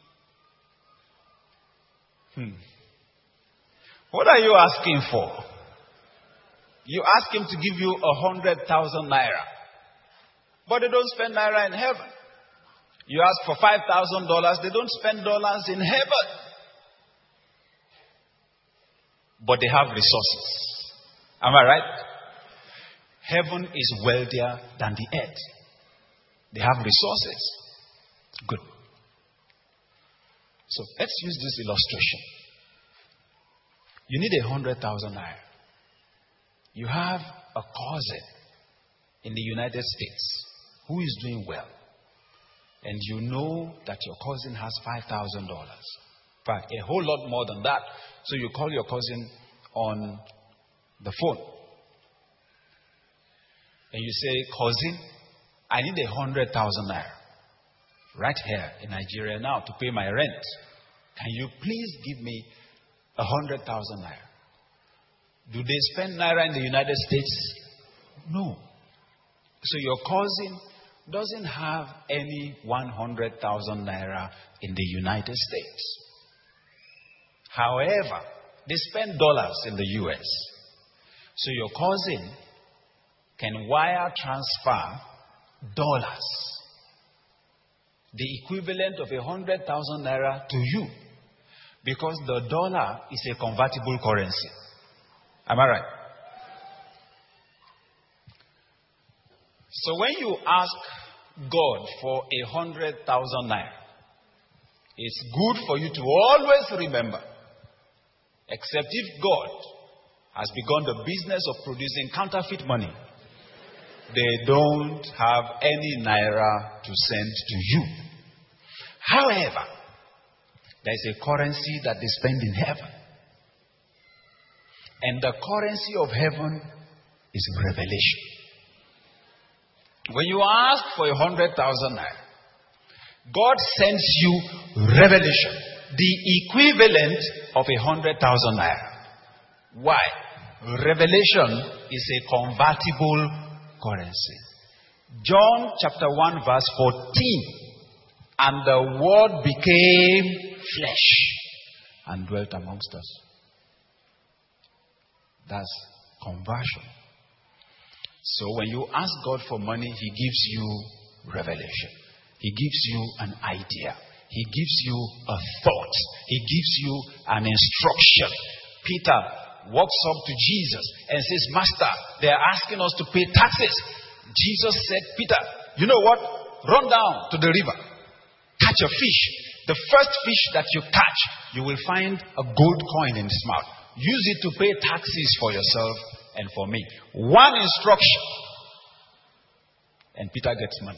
hmm, what are you asking for? You ask Him to give you a hundred thousand naira. But they don't spend naira in heaven. You ask for five thousand dollars. They don't spend dollars in heaven. But they have resources. Am I right? Heaven is wealthier than the earth. They have resources. Good. So let's use this illustration. You need a hundred thousand naira. You have a cousin in the United States who is doing well. And you know that your cousin has five thousand dollars. In fact, a whole lot more than that. So you call your cousin on the phone. And you say, cousin, I need a hundred thousand naira right here in Nigeria now to pay my rent. Can you please give me a hundred thousand naira? Do they spend naira in the United States? No. So your cousin doesn't have any one hundred thousand naira in the United States. However, they spend dollars in the U S. So your cousin can wire transfer dollars, the equivalent of a hundred thousand naira to you, because the dollar is a convertible currency. Am I right? So when you ask God for a hundred thousand naira, it's good for you to always remember, except if God has begun the business of producing counterfeit money, they don't have any naira to send to you. However, there is a currency that they spend in heaven. And the currency of heaven is revelation. When you ask for a hundred thousand naira, God sends you revelation, the equivalent of a hundred thousand naira. Why? Revelation is a convertible currency. John chapter one verse fourteen. And the Word became flesh and dwelt amongst us. That's conversion. So when you ask God for money, He gives you revelation. He gives you an idea. He gives you a thought. He gives you an instruction. Peter walks up to Jesus and says, Master, they are asking us to pay taxes. Jesus said, Peter, you know what? Run down to the river. Catch a fish. The first fish that you catch, you will find a gold coin in its mouth. Use it to pay taxes for yourself and for me. One instruction. And Peter gets money.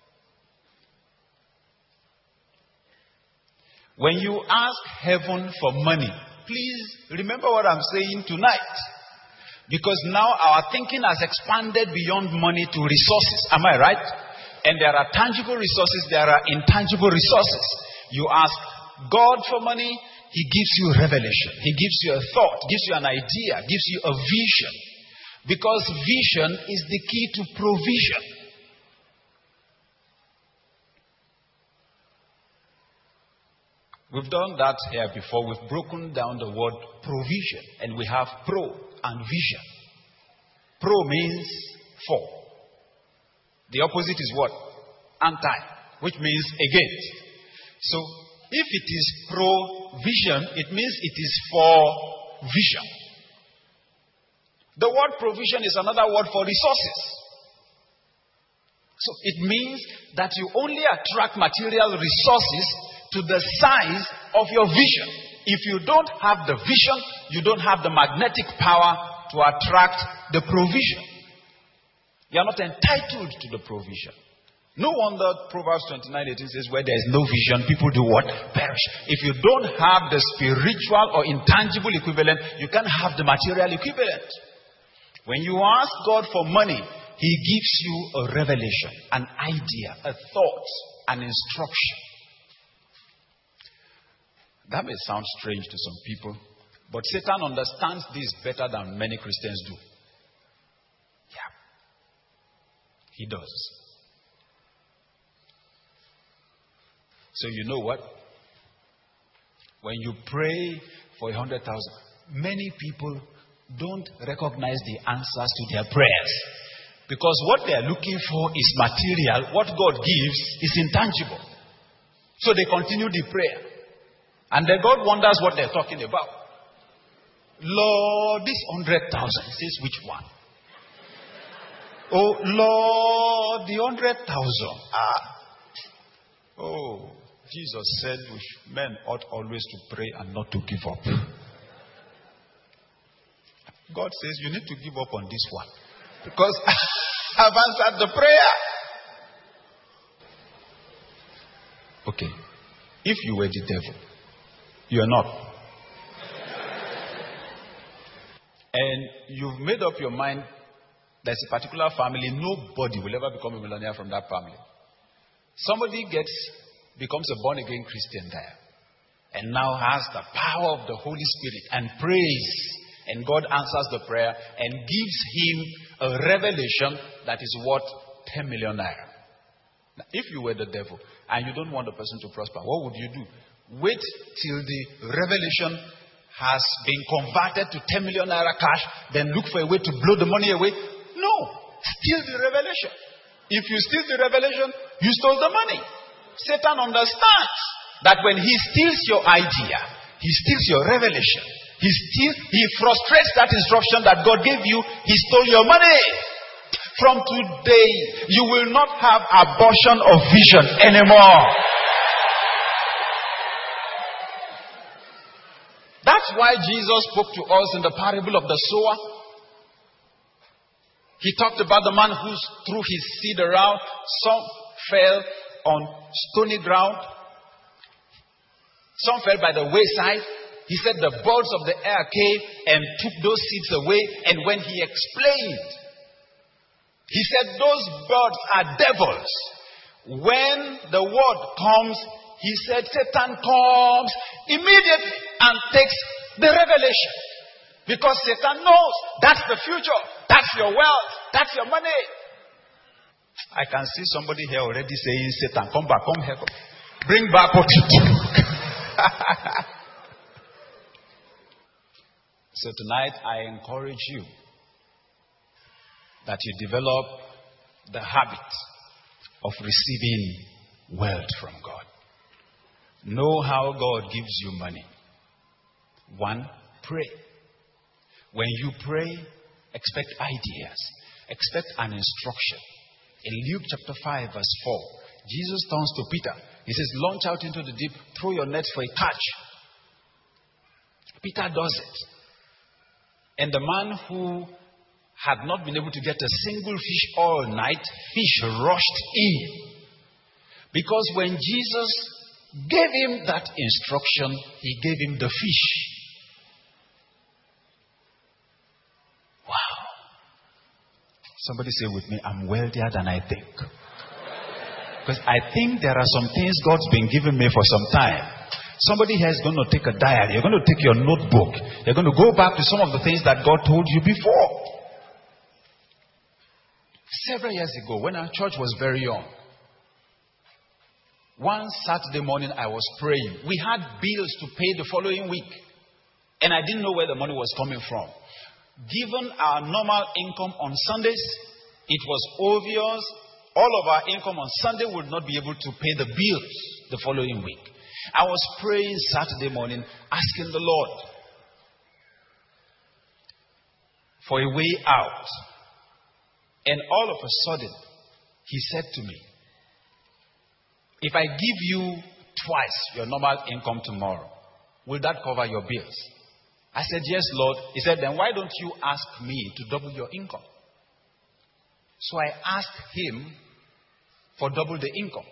When you ask heaven for money, please remember what I'm saying tonight. Because now our thinking has expanded beyond money to resources. Am I right? And there are tangible resources, there are intangible resources. You ask God for money, He gives you revelation. He gives you a thought, gives you an idea, gives you a vision. Because vision is the key to provision. We've done that here before. We've broken down the word provision. And we have pro and vision. Pro means for. The opposite is what? Anti, which means against. So, if it is provision, it means it is for vision. The word provision is another word for resources. So, it means that you only attract material resources to the size of your vision. If you don't have the vision, you don't have the magnetic power to attract the provision. You are not entitled to the provision. No wonder Proverbs twenty-nine eighteen says, where there is no vision, people do what? Perish. If you don't have the spiritual or intangible equivalent, you can't have the material equivalent. When you ask God for money, He gives you a revelation, an idea, a thought, an instruction. That may sound strange to some people, but Satan understands this better than many Christians do. Yeah. He does. So you know what? When you pray for a hundred thousand, many people don't recognize the answers to their prayers. Because what they are looking for is material. What God gives is intangible. So they continue the prayer. And then God wonders what they're talking about. Lord, this hundred thousand. He says, which one? Oh, Lord, the hundred thousand. Ah. Oh, Jesus said men ought always to pray and not to give up. God says you need to give up on this one. Because I've answered the prayer. Okay. If you were the devil, you are not. And you've made up your mind there's a particular family, nobody will ever become a millionaire from that family. Somebody gets, becomes a born-again Christian there. And now has the power of the Holy Spirit and prays. And God answers the prayer and gives him a revelation that is worth ten million naira. Now, if you were the devil and you don't want the person to prosper, what would you do? Wait till the revelation has been converted to ten million naira cash, then look for a way to blow the money away? No. Steal the revelation. If you steal the revelation, you stole the money. Satan understands that when he steals your idea, he steals your revelation. He steals, he frustrates that instruction that God gave you. He stole your money. From today, you will not have abortion of vision anymore. That's why Jesus spoke to us in the parable of the sower. He talked about the man who threw his seed around. Some fell on stony ground. Some fell by the wayside. He said the birds of the air came and took those seeds away. And when he explained, he said those birds are devils. When the word comes, he said Satan comes immediately and takes the revelation. Because Satan knows that's the future. That's your wealth. That's your money. I can see somebody here already saying, Satan, come back, come here. Come. Bring back what you took. So tonight I encourage you that you develop the habit of receiving wealth from God. Know how God gives you money. One, pray. When you pray, expect ideas. Expect an instruction. In Luke chapter five verse four, Jesus turns to Peter. He says, launch out into the deep, throw your nets for a catch. Peter does it. And the man who had not been able to get a single fish all night, fish rushed in. Because when Jesus gave him that instruction, he gave him the fish. Wow. Somebody say with me, I'm wealthier than I think. Because I think there are some things God's been giving me for some time. Somebody here is going to take a diary. You're going to take your notebook. You're going to go back to some of the things that God told you before. Several years ago, when our church was very young, One Saturday morning, I was praying. We had bills to pay the following week. And I didn't know where the money was coming from. Given our normal income on Sundays, it was obvious all of our income on Sunday would not be able to pay the bills the following week. I was praying Saturday morning, asking the Lord for a way out. And all of a sudden, He said to me, if I give you twice your normal income tomorrow, will that cover your bills? I said, yes, Lord. He said, then why don't you ask me to double your income? So I asked Him for double the income.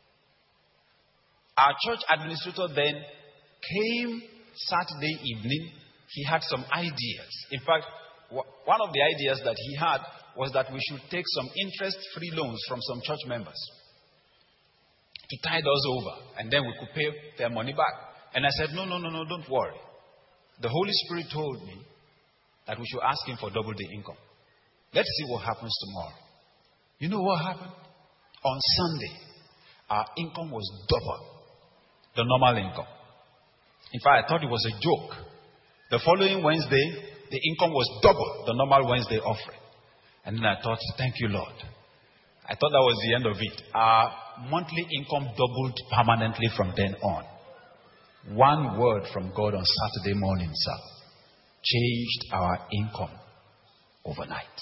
Our church administrator then came Saturday evening. He had some ideas. In fact, one of the ideas that he had was that we should take some interest-free loans from some church members to tide us over, and then we could pay their money back. And I said, no, no, no, no, don't worry. The Holy Spirit told me that we should ask Him for double the income. Let's see what happens tomorrow. You know what happened? On Sunday, our income was double the normal income. In fact, I thought it was a joke. The following Wednesday, the income was double the normal Wednesday offering. And then I thought, thank you, Lord. I thought that was the end of it. Our monthly income doubled permanently from then on. One word from God on Saturday morning, sir, changed our income overnight.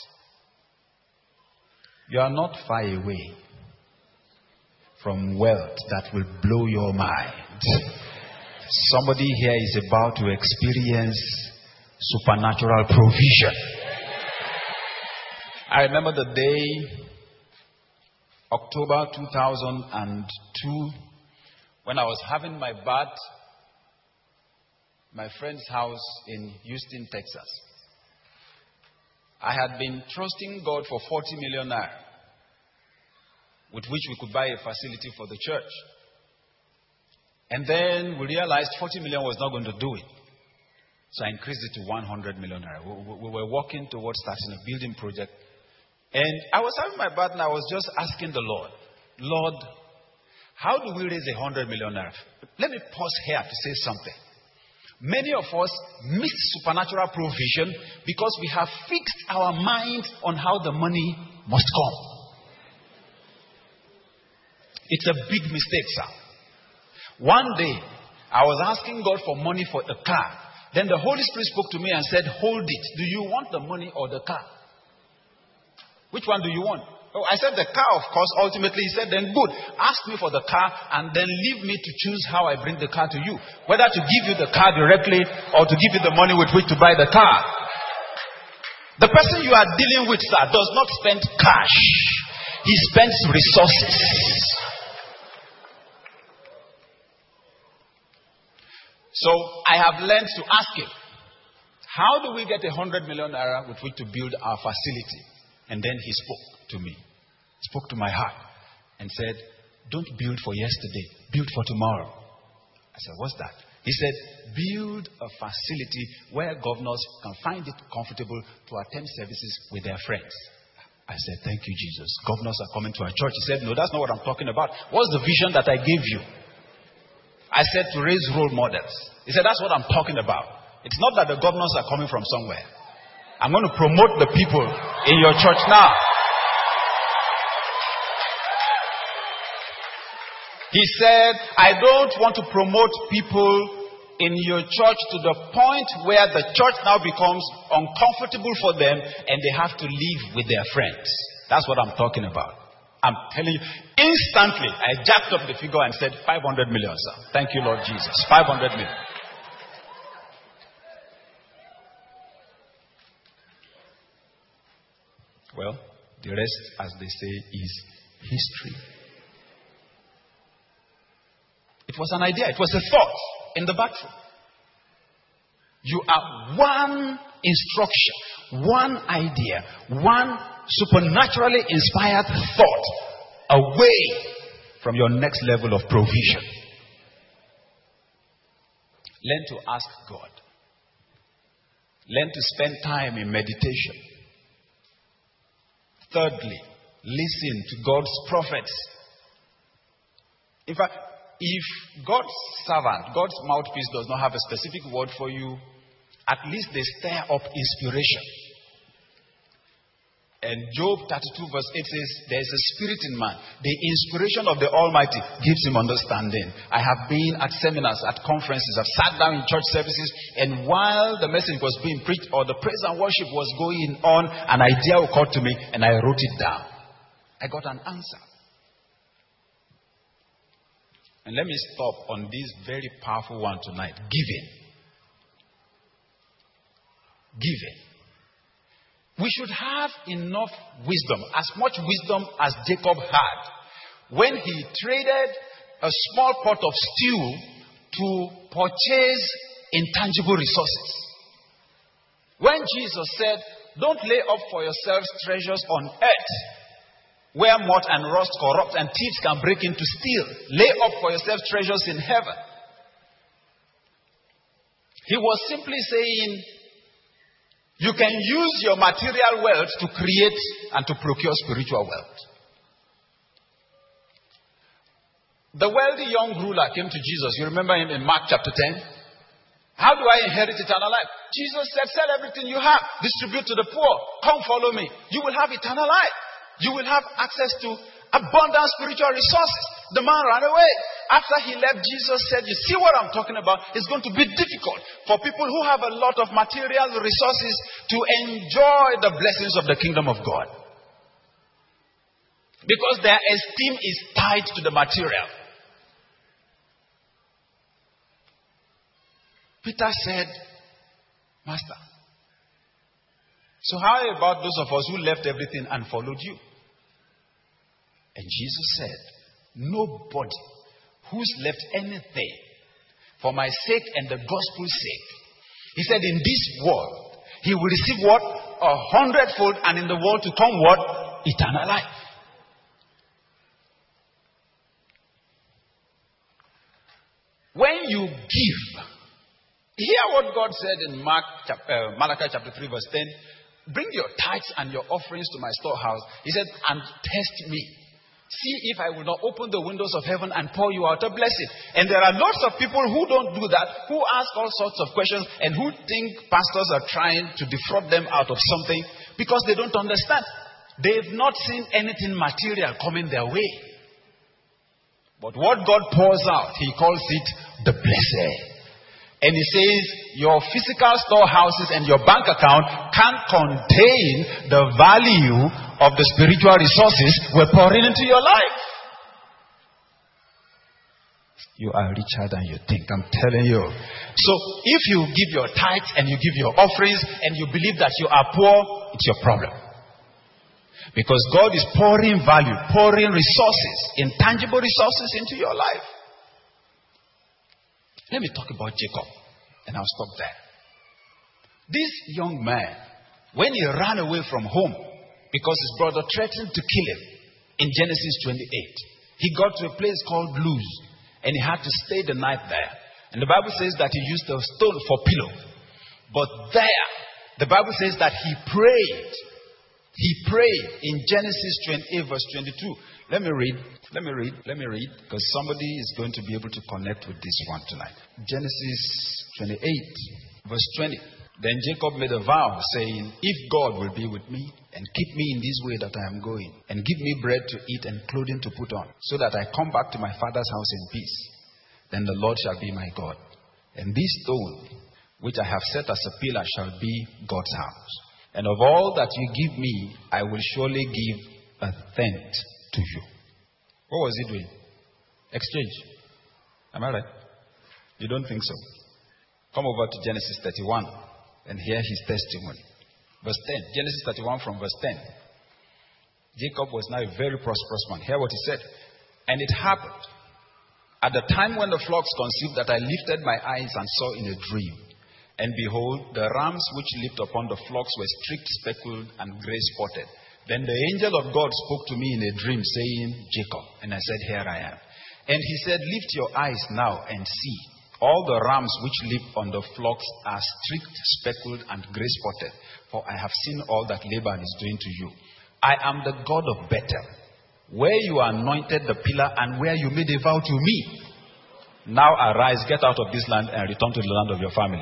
You are not far away from wealth that will blow your mind. Somebody here is about to experience supernatural provision. I remember the day, October two thousand two, when I was having my bath, my friend's house in Houston, Texas. I had been trusting God for forty million naira, with which we could buy a facility for the church. And then we realized forty million was not going to do it. So I increased it to one hundred million naira. We, we were working towards starting a building project. And I was having my bath and I was just asking the Lord, Lord, how do we raise a hundred million naira? Let me pause here to say something. Many of us miss supernatural provision because we have fixed our minds on how the money must come. It's a big mistake, sir. One day, I was asking God for money for a car. Then the Holy Spirit spoke to me and said, hold it. Do you want the money or the car? Which one do you want? Oh, I said the car, of course. Ultimately, he said, then good. Ask me for the car and then leave me to choose how I bring the car to you. Whether to give you the car directly or to give you the money with which to buy the car. The person you are dealing with, sir, does not spend cash. He spends resources. So I have learned to ask him, how do we get a hundred million naira with which to build our facility? And then he spoke to me, spoke to my heart and said, don't build for yesterday, build for tomorrow. I said, what's that? He said, build a facility where governors can find it comfortable to attend services with their friends. I said, thank you, Jesus. Governors are coming to our church. He said, no, that's not what I'm talking about. What's the vision that I gave you? I said, to raise role models. He said, that's what I'm talking about. It's not that the governors are coming from somewhere. I'm going to promote the people in your church now. He said, I don't want to promote people in your church to the point where the church now becomes uncomfortable for them and they have to live with their friends. That's what I'm talking about. I'm telling you, instantly, I jacked up the figure and said, five hundred million, sir. Thank you, Lord Jesus. five hundred million. Well, the rest, as they say, is history. It was an idea. It was a thought in the bathroom. You are one instruction, one idea, one supernaturally inspired thought away from your next level of provision. Learn to ask God. Learn to spend time in meditation. Thirdly, listen to God's prophets. In fact, if God's servant, God's mouthpiece does not have a specific word for you, at least they stir up inspiration. And Job thirty-two verse eight says, there is a spirit in man. The inspiration of the Almighty gives him understanding. I have been at seminars, at conferences, I've sat down in church services, and while the message was being preached or the praise and worship was going on, an idea occurred to me and I wrote it down. I got an answer. And let me stop on this very powerful one tonight. Giving. Giving. We should have enough wisdom, as much wisdom as Jacob had, when he traded a small pot of stew to purchase intangible resources. When Jesus said, don't lay up for yourselves treasures on earth, where moth and rust corrupt and thieves can break in to steal. Lay up for yourselves treasures in heaven. He was simply saying, you can use your material wealth to create and to procure spiritual wealth. The wealthy young ruler came to Jesus. You remember him in Mark chapter ten? How do I inherit eternal life? Jesus said, sell everything you have. Distribute to the poor. Come follow me. You will have eternal life. You will have access to abundant spiritual resources. The man ran away. After he left, Jesus said, you see what I'm talking about? It's going to be difficult for people who have a lot of material resources to enjoy the blessings of the kingdom of God. Because their esteem is tied to the material. Peter said, Master, so how about those of us who left everything and followed you? And Jesus said, nobody who's left anything for my sake and the gospel's sake, he said, in this world, he will receive what? A hundredfold, and in the world to come what? Eternal life. When you give, hear what God said in Mark, uh, Malachi chapter three verse ten. Bring your tithes and your offerings to my storehouse. He said, and test me. See if I will not open the windows of heaven and pour you out a blessing. And there are lots of people who don't do that, who ask all sorts of questions and who think pastors are trying to defraud them out of something because they don't understand. They've not seen anything material coming their way. But what God pours out, he calls it the blessing. And he says, your physical storehouses and your bank account can't contain the value of the spiritual resources we're pouring into your life. You are richer than you think, I'm telling you. So if you give your tithes and you give your offerings and you believe that you are poor, it's your problem. Because God is pouring value, pouring resources, intangible resources into your life. Let me talk about Jacob, and I'll stop there. This young man, when he ran away from home, because his brother threatened to kill him, in Genesis twenty-eight, he got to a place called Luz, and he had to stay the night there. And the Bible says that he used a stone for pillow. But there, the Bible says that he prayed. He prayed in Genesis twenty-eight, verse twenty-two. Let me read. Let me read. Let me read. Because somebody is going to be able to connect with this one tonight. Genesis twenty-eight, verse twenty. Then Jacob made a vow, saying, if God will be with me and keep me in this way that I am going, and give me bread to eat and clothing to put on, so that I come back to my father's house in peace, then the Lord shall be my God. And this stone, which I have set as a pillar, shall be God's house. And of all that you give me, I will surely give a tenth to you. What was he doing? Exchange. Am I right? You don't think so? Come over to Genesis thirty-one and hear his testimony. Verse ten. Genesis thirty-one from verse ten. Jacob was now a very prosperous man. Hear what he said. And it happened at the time when the flocks conceived that I lifted my eyes and saw in a dream. And behold, the rams which leaped upon the flocks were streaked, speckled, and grey spotted. Then the angel of God spoke to me in a dream, saying, Jacob. And I said, here I am. And he said, lift your eyes now and see. All the rams which leap on the flocks are streaked, speckled, and grey spotted. For I have seen all that Laban is doing to you. I am the God of Bethel, where you anointed the pillar and where you made a vow to me. Now arise, get out of this land and return to the land of your family.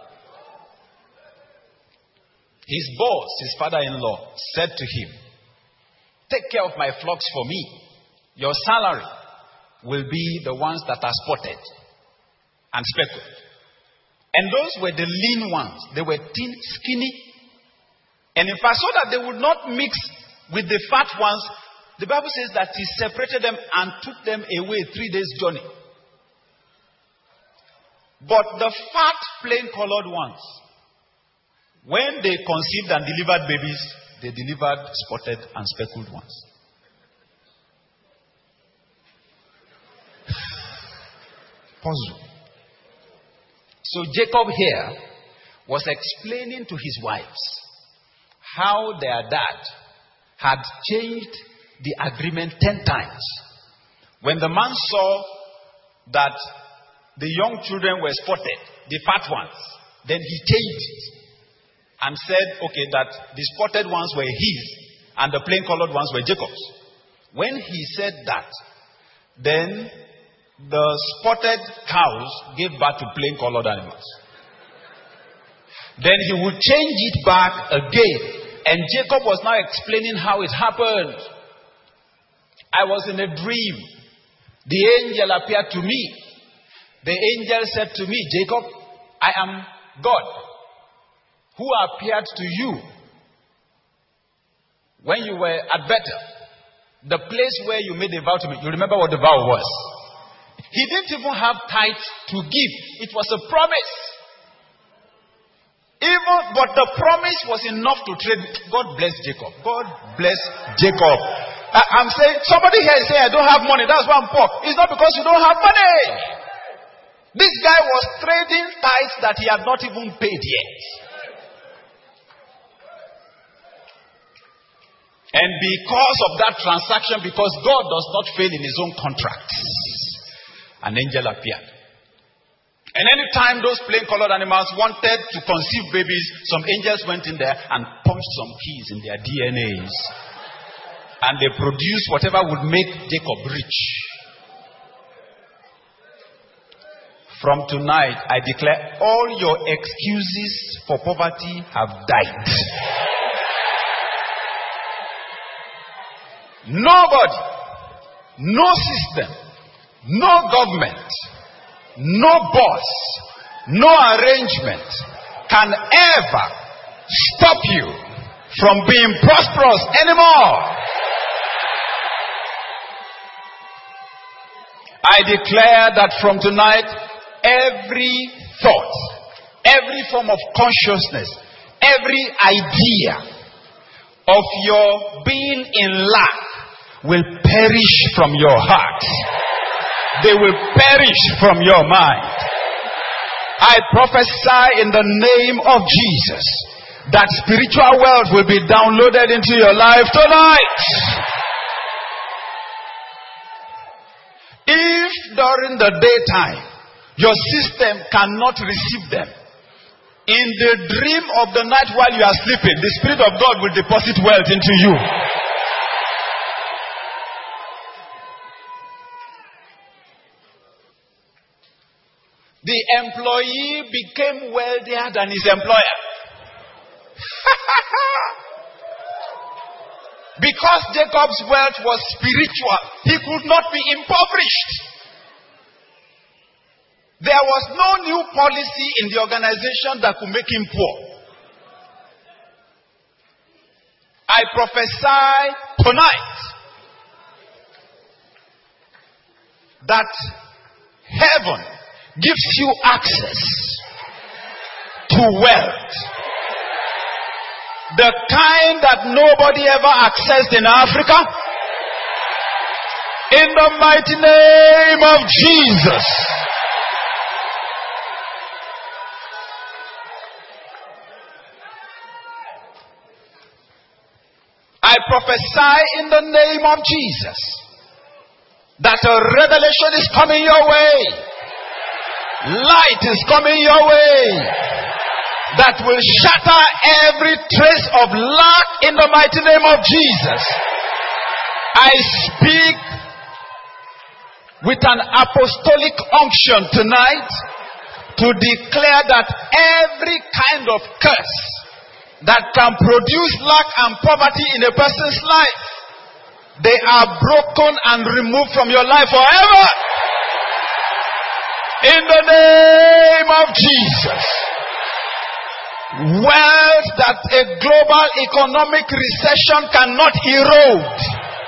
His boss, his father-in-law, said to him, take care of my flocks for me. Your salary will be the ones that are spotted and speckled. And those were the lean ones. They were thin, skinny. And in fact, so that they would not mix with the fat ones, the Bible says that he separated them and took them away three days' journey. But the fat, plain-colored ones, when they conceived and delivered babies, they delivered spotted and speckled ones. Puzzle. So Jacob here was explaining to his wives how their dad had changed the agreement ten times. When the man saw that the young children were spotted, the fat ones, then he changed it and said, okay, that the spotted ones were his and the plain colored ones were Jacob's. When he said that, then the spotted cows gave birth to plain colored animals. Then he would change it back again. And Jacob was now explaining how it happened. I was in a dream. The angel appeared to me. The angel said to me, Jacob, I am God who appeared to you when you were at Bethel, the place where you made a vow to me. You remember what the vow was? He didn't even have tithes to give. It was a promise. Even, but the promise was enough to trade. God bless Jacob. God bless Jacob. I, I'm saying, somebody here is saying, I don't have money. That's why I'm poor. It's not because you don't have money. This guy was trading tithes that he had not even paid yet. And because of that transaction, because God does not fail in his own contracts, an angel appeared. And anytime those plain-colored animals wanted to conceive babies, some angels went in there and punched some keys in their D N As. And they produced whatever would make Jacob rich. From tonight, I declare all your excuses for poverty have died. Nobody, no system, no government, no boss, no arrangement can ever stop you from being prosperous anymore. I declare that from tonight, every thought, every form of consciousness, every idea of your being in lack will perish from your heart. They will perish from your mind. I prophesy in the name of Jesus that spiritual wealth will be downloaded into your life tonight. If during the daytime your system cannot receive them, in the dream of the night while you are sleeping, the Spirit of God will deposit wealth into you. The employee became wealthier than his employer. Because Jacob's wealth was spiritual, he could not be impoverished. There was no new policy in the organization that could make him poor. I prophesy tonight that heaven gives you access to wealth. The kind that nobody ever accessed in Africa. In the mighty name of Jesus. I prophesy in the name of Jesus that a revelation is coming your way. Light is coming your way that will shatter every trace of lack in the mighty name of Jesus. I speak with an apostolic unction tonight to declare that every kind of curse that can produce lack and poverty in a person's life, they are broken and removed from your life forever. In the name of Jesus. Wealth that a global economic recession cannot erode.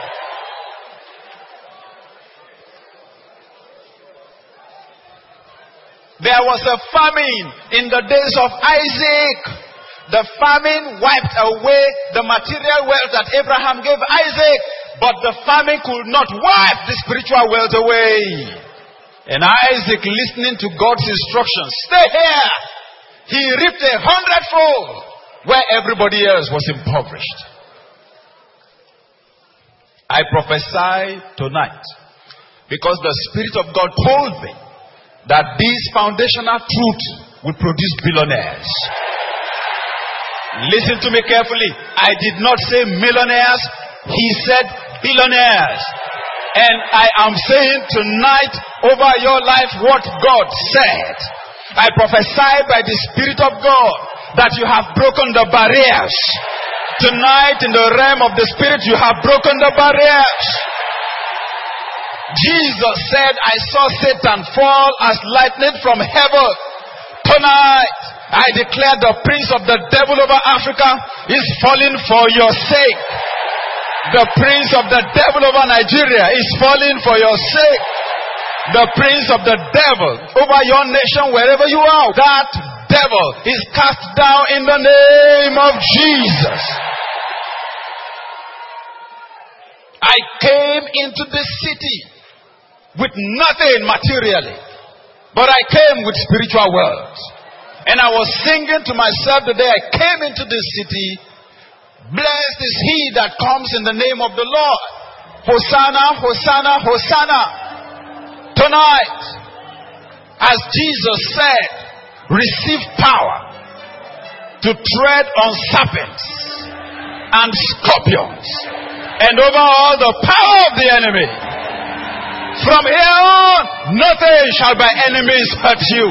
There was a famine in the days of Isaac. The famine wiped away the material wealth that Abraham gave Isaac, but the famine could not wipe the spiritual wealth away. And Isaac, listening to God's instructions, stay here, he reaped a hundredfold where everybody else was impoverished. I prophesy tonight because the Spirit of God told me that this foundational truth will produce billionaires. Listen to me carefully. I did not say millionaires. He said billionaires. And I am saying tonight over your life what God said. I prophesy by the Spirit of God that you have broken the barriers. Tonight in the realm of the Spirit you have broken the barriers. Jesus said, I saw Satan fall as lightning from heaven. Tonight, I declare the prince of the devil over Africa is falling for your sake. The prince of the devil over Nigeria is falling for your sake. The prince of the devil over your nation, wherever you are, that devil is cast down in the name of Jesus. I came into this city with nothing materially, but I came with spiritual wealth. And I was singing to myself the day I came into this city, blessed is he that comes in the name of the Lord. Hosanna, Hosanna, Hosanna. Tonight, as Jesus said, receive power to tread on serpents and scorpions and over all the power of the enemy. From here on, nothing shall by enemies hurt you.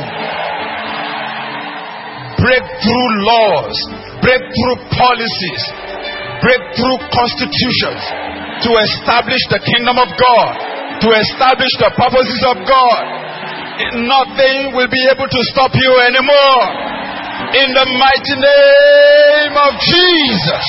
Breakthrough laws, breakthrough policies, breakthrough constitutions to establish the kingdom of God, to establish the purposes of God. Nothing will be able to stop you anymore. In the mighty name of Jesus.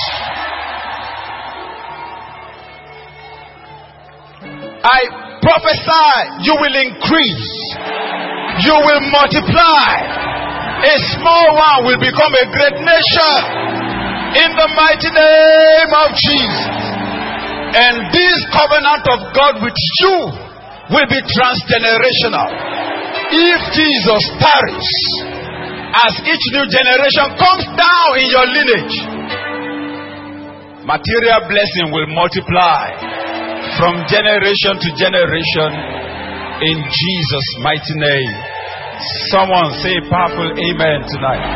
I prophesy, you will increase. You will multiply. A small one will become a great nation. In the mighty name of Jesus. And this covenant of God with you will be transgenerational. If Jesus tarries, as each new generation comes down in your lineage, material blessing will multiply from generation to generation in Jesus' mighty name. Someone say a powerful amen tonight.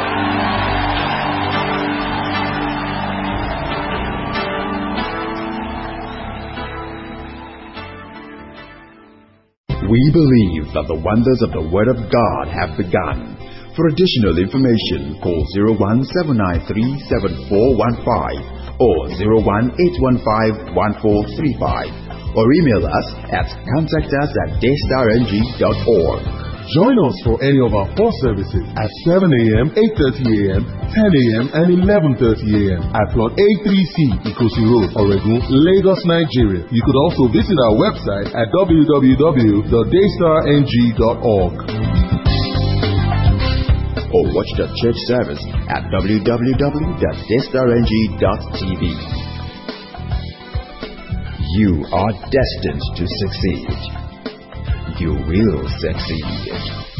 We believe that the wonders of the Word of God have begun. For additional information, call zero one seven nine three seven four one five or zero one eight one five one four three five, or email us at contact us at daystar n g dot org. Join us for any of our four services at seven a.m., eight thirty a.m., ten a.m. and eleven thirty a.m. at Plot A three C, Ikosi Road, Oregun, Lagos, Nigeria. You could also visit our website at w w w dot daystar n g dot org. Or watch the church service at w w w dot daystar n g dot t v. You are destined to succeed. You will succeed.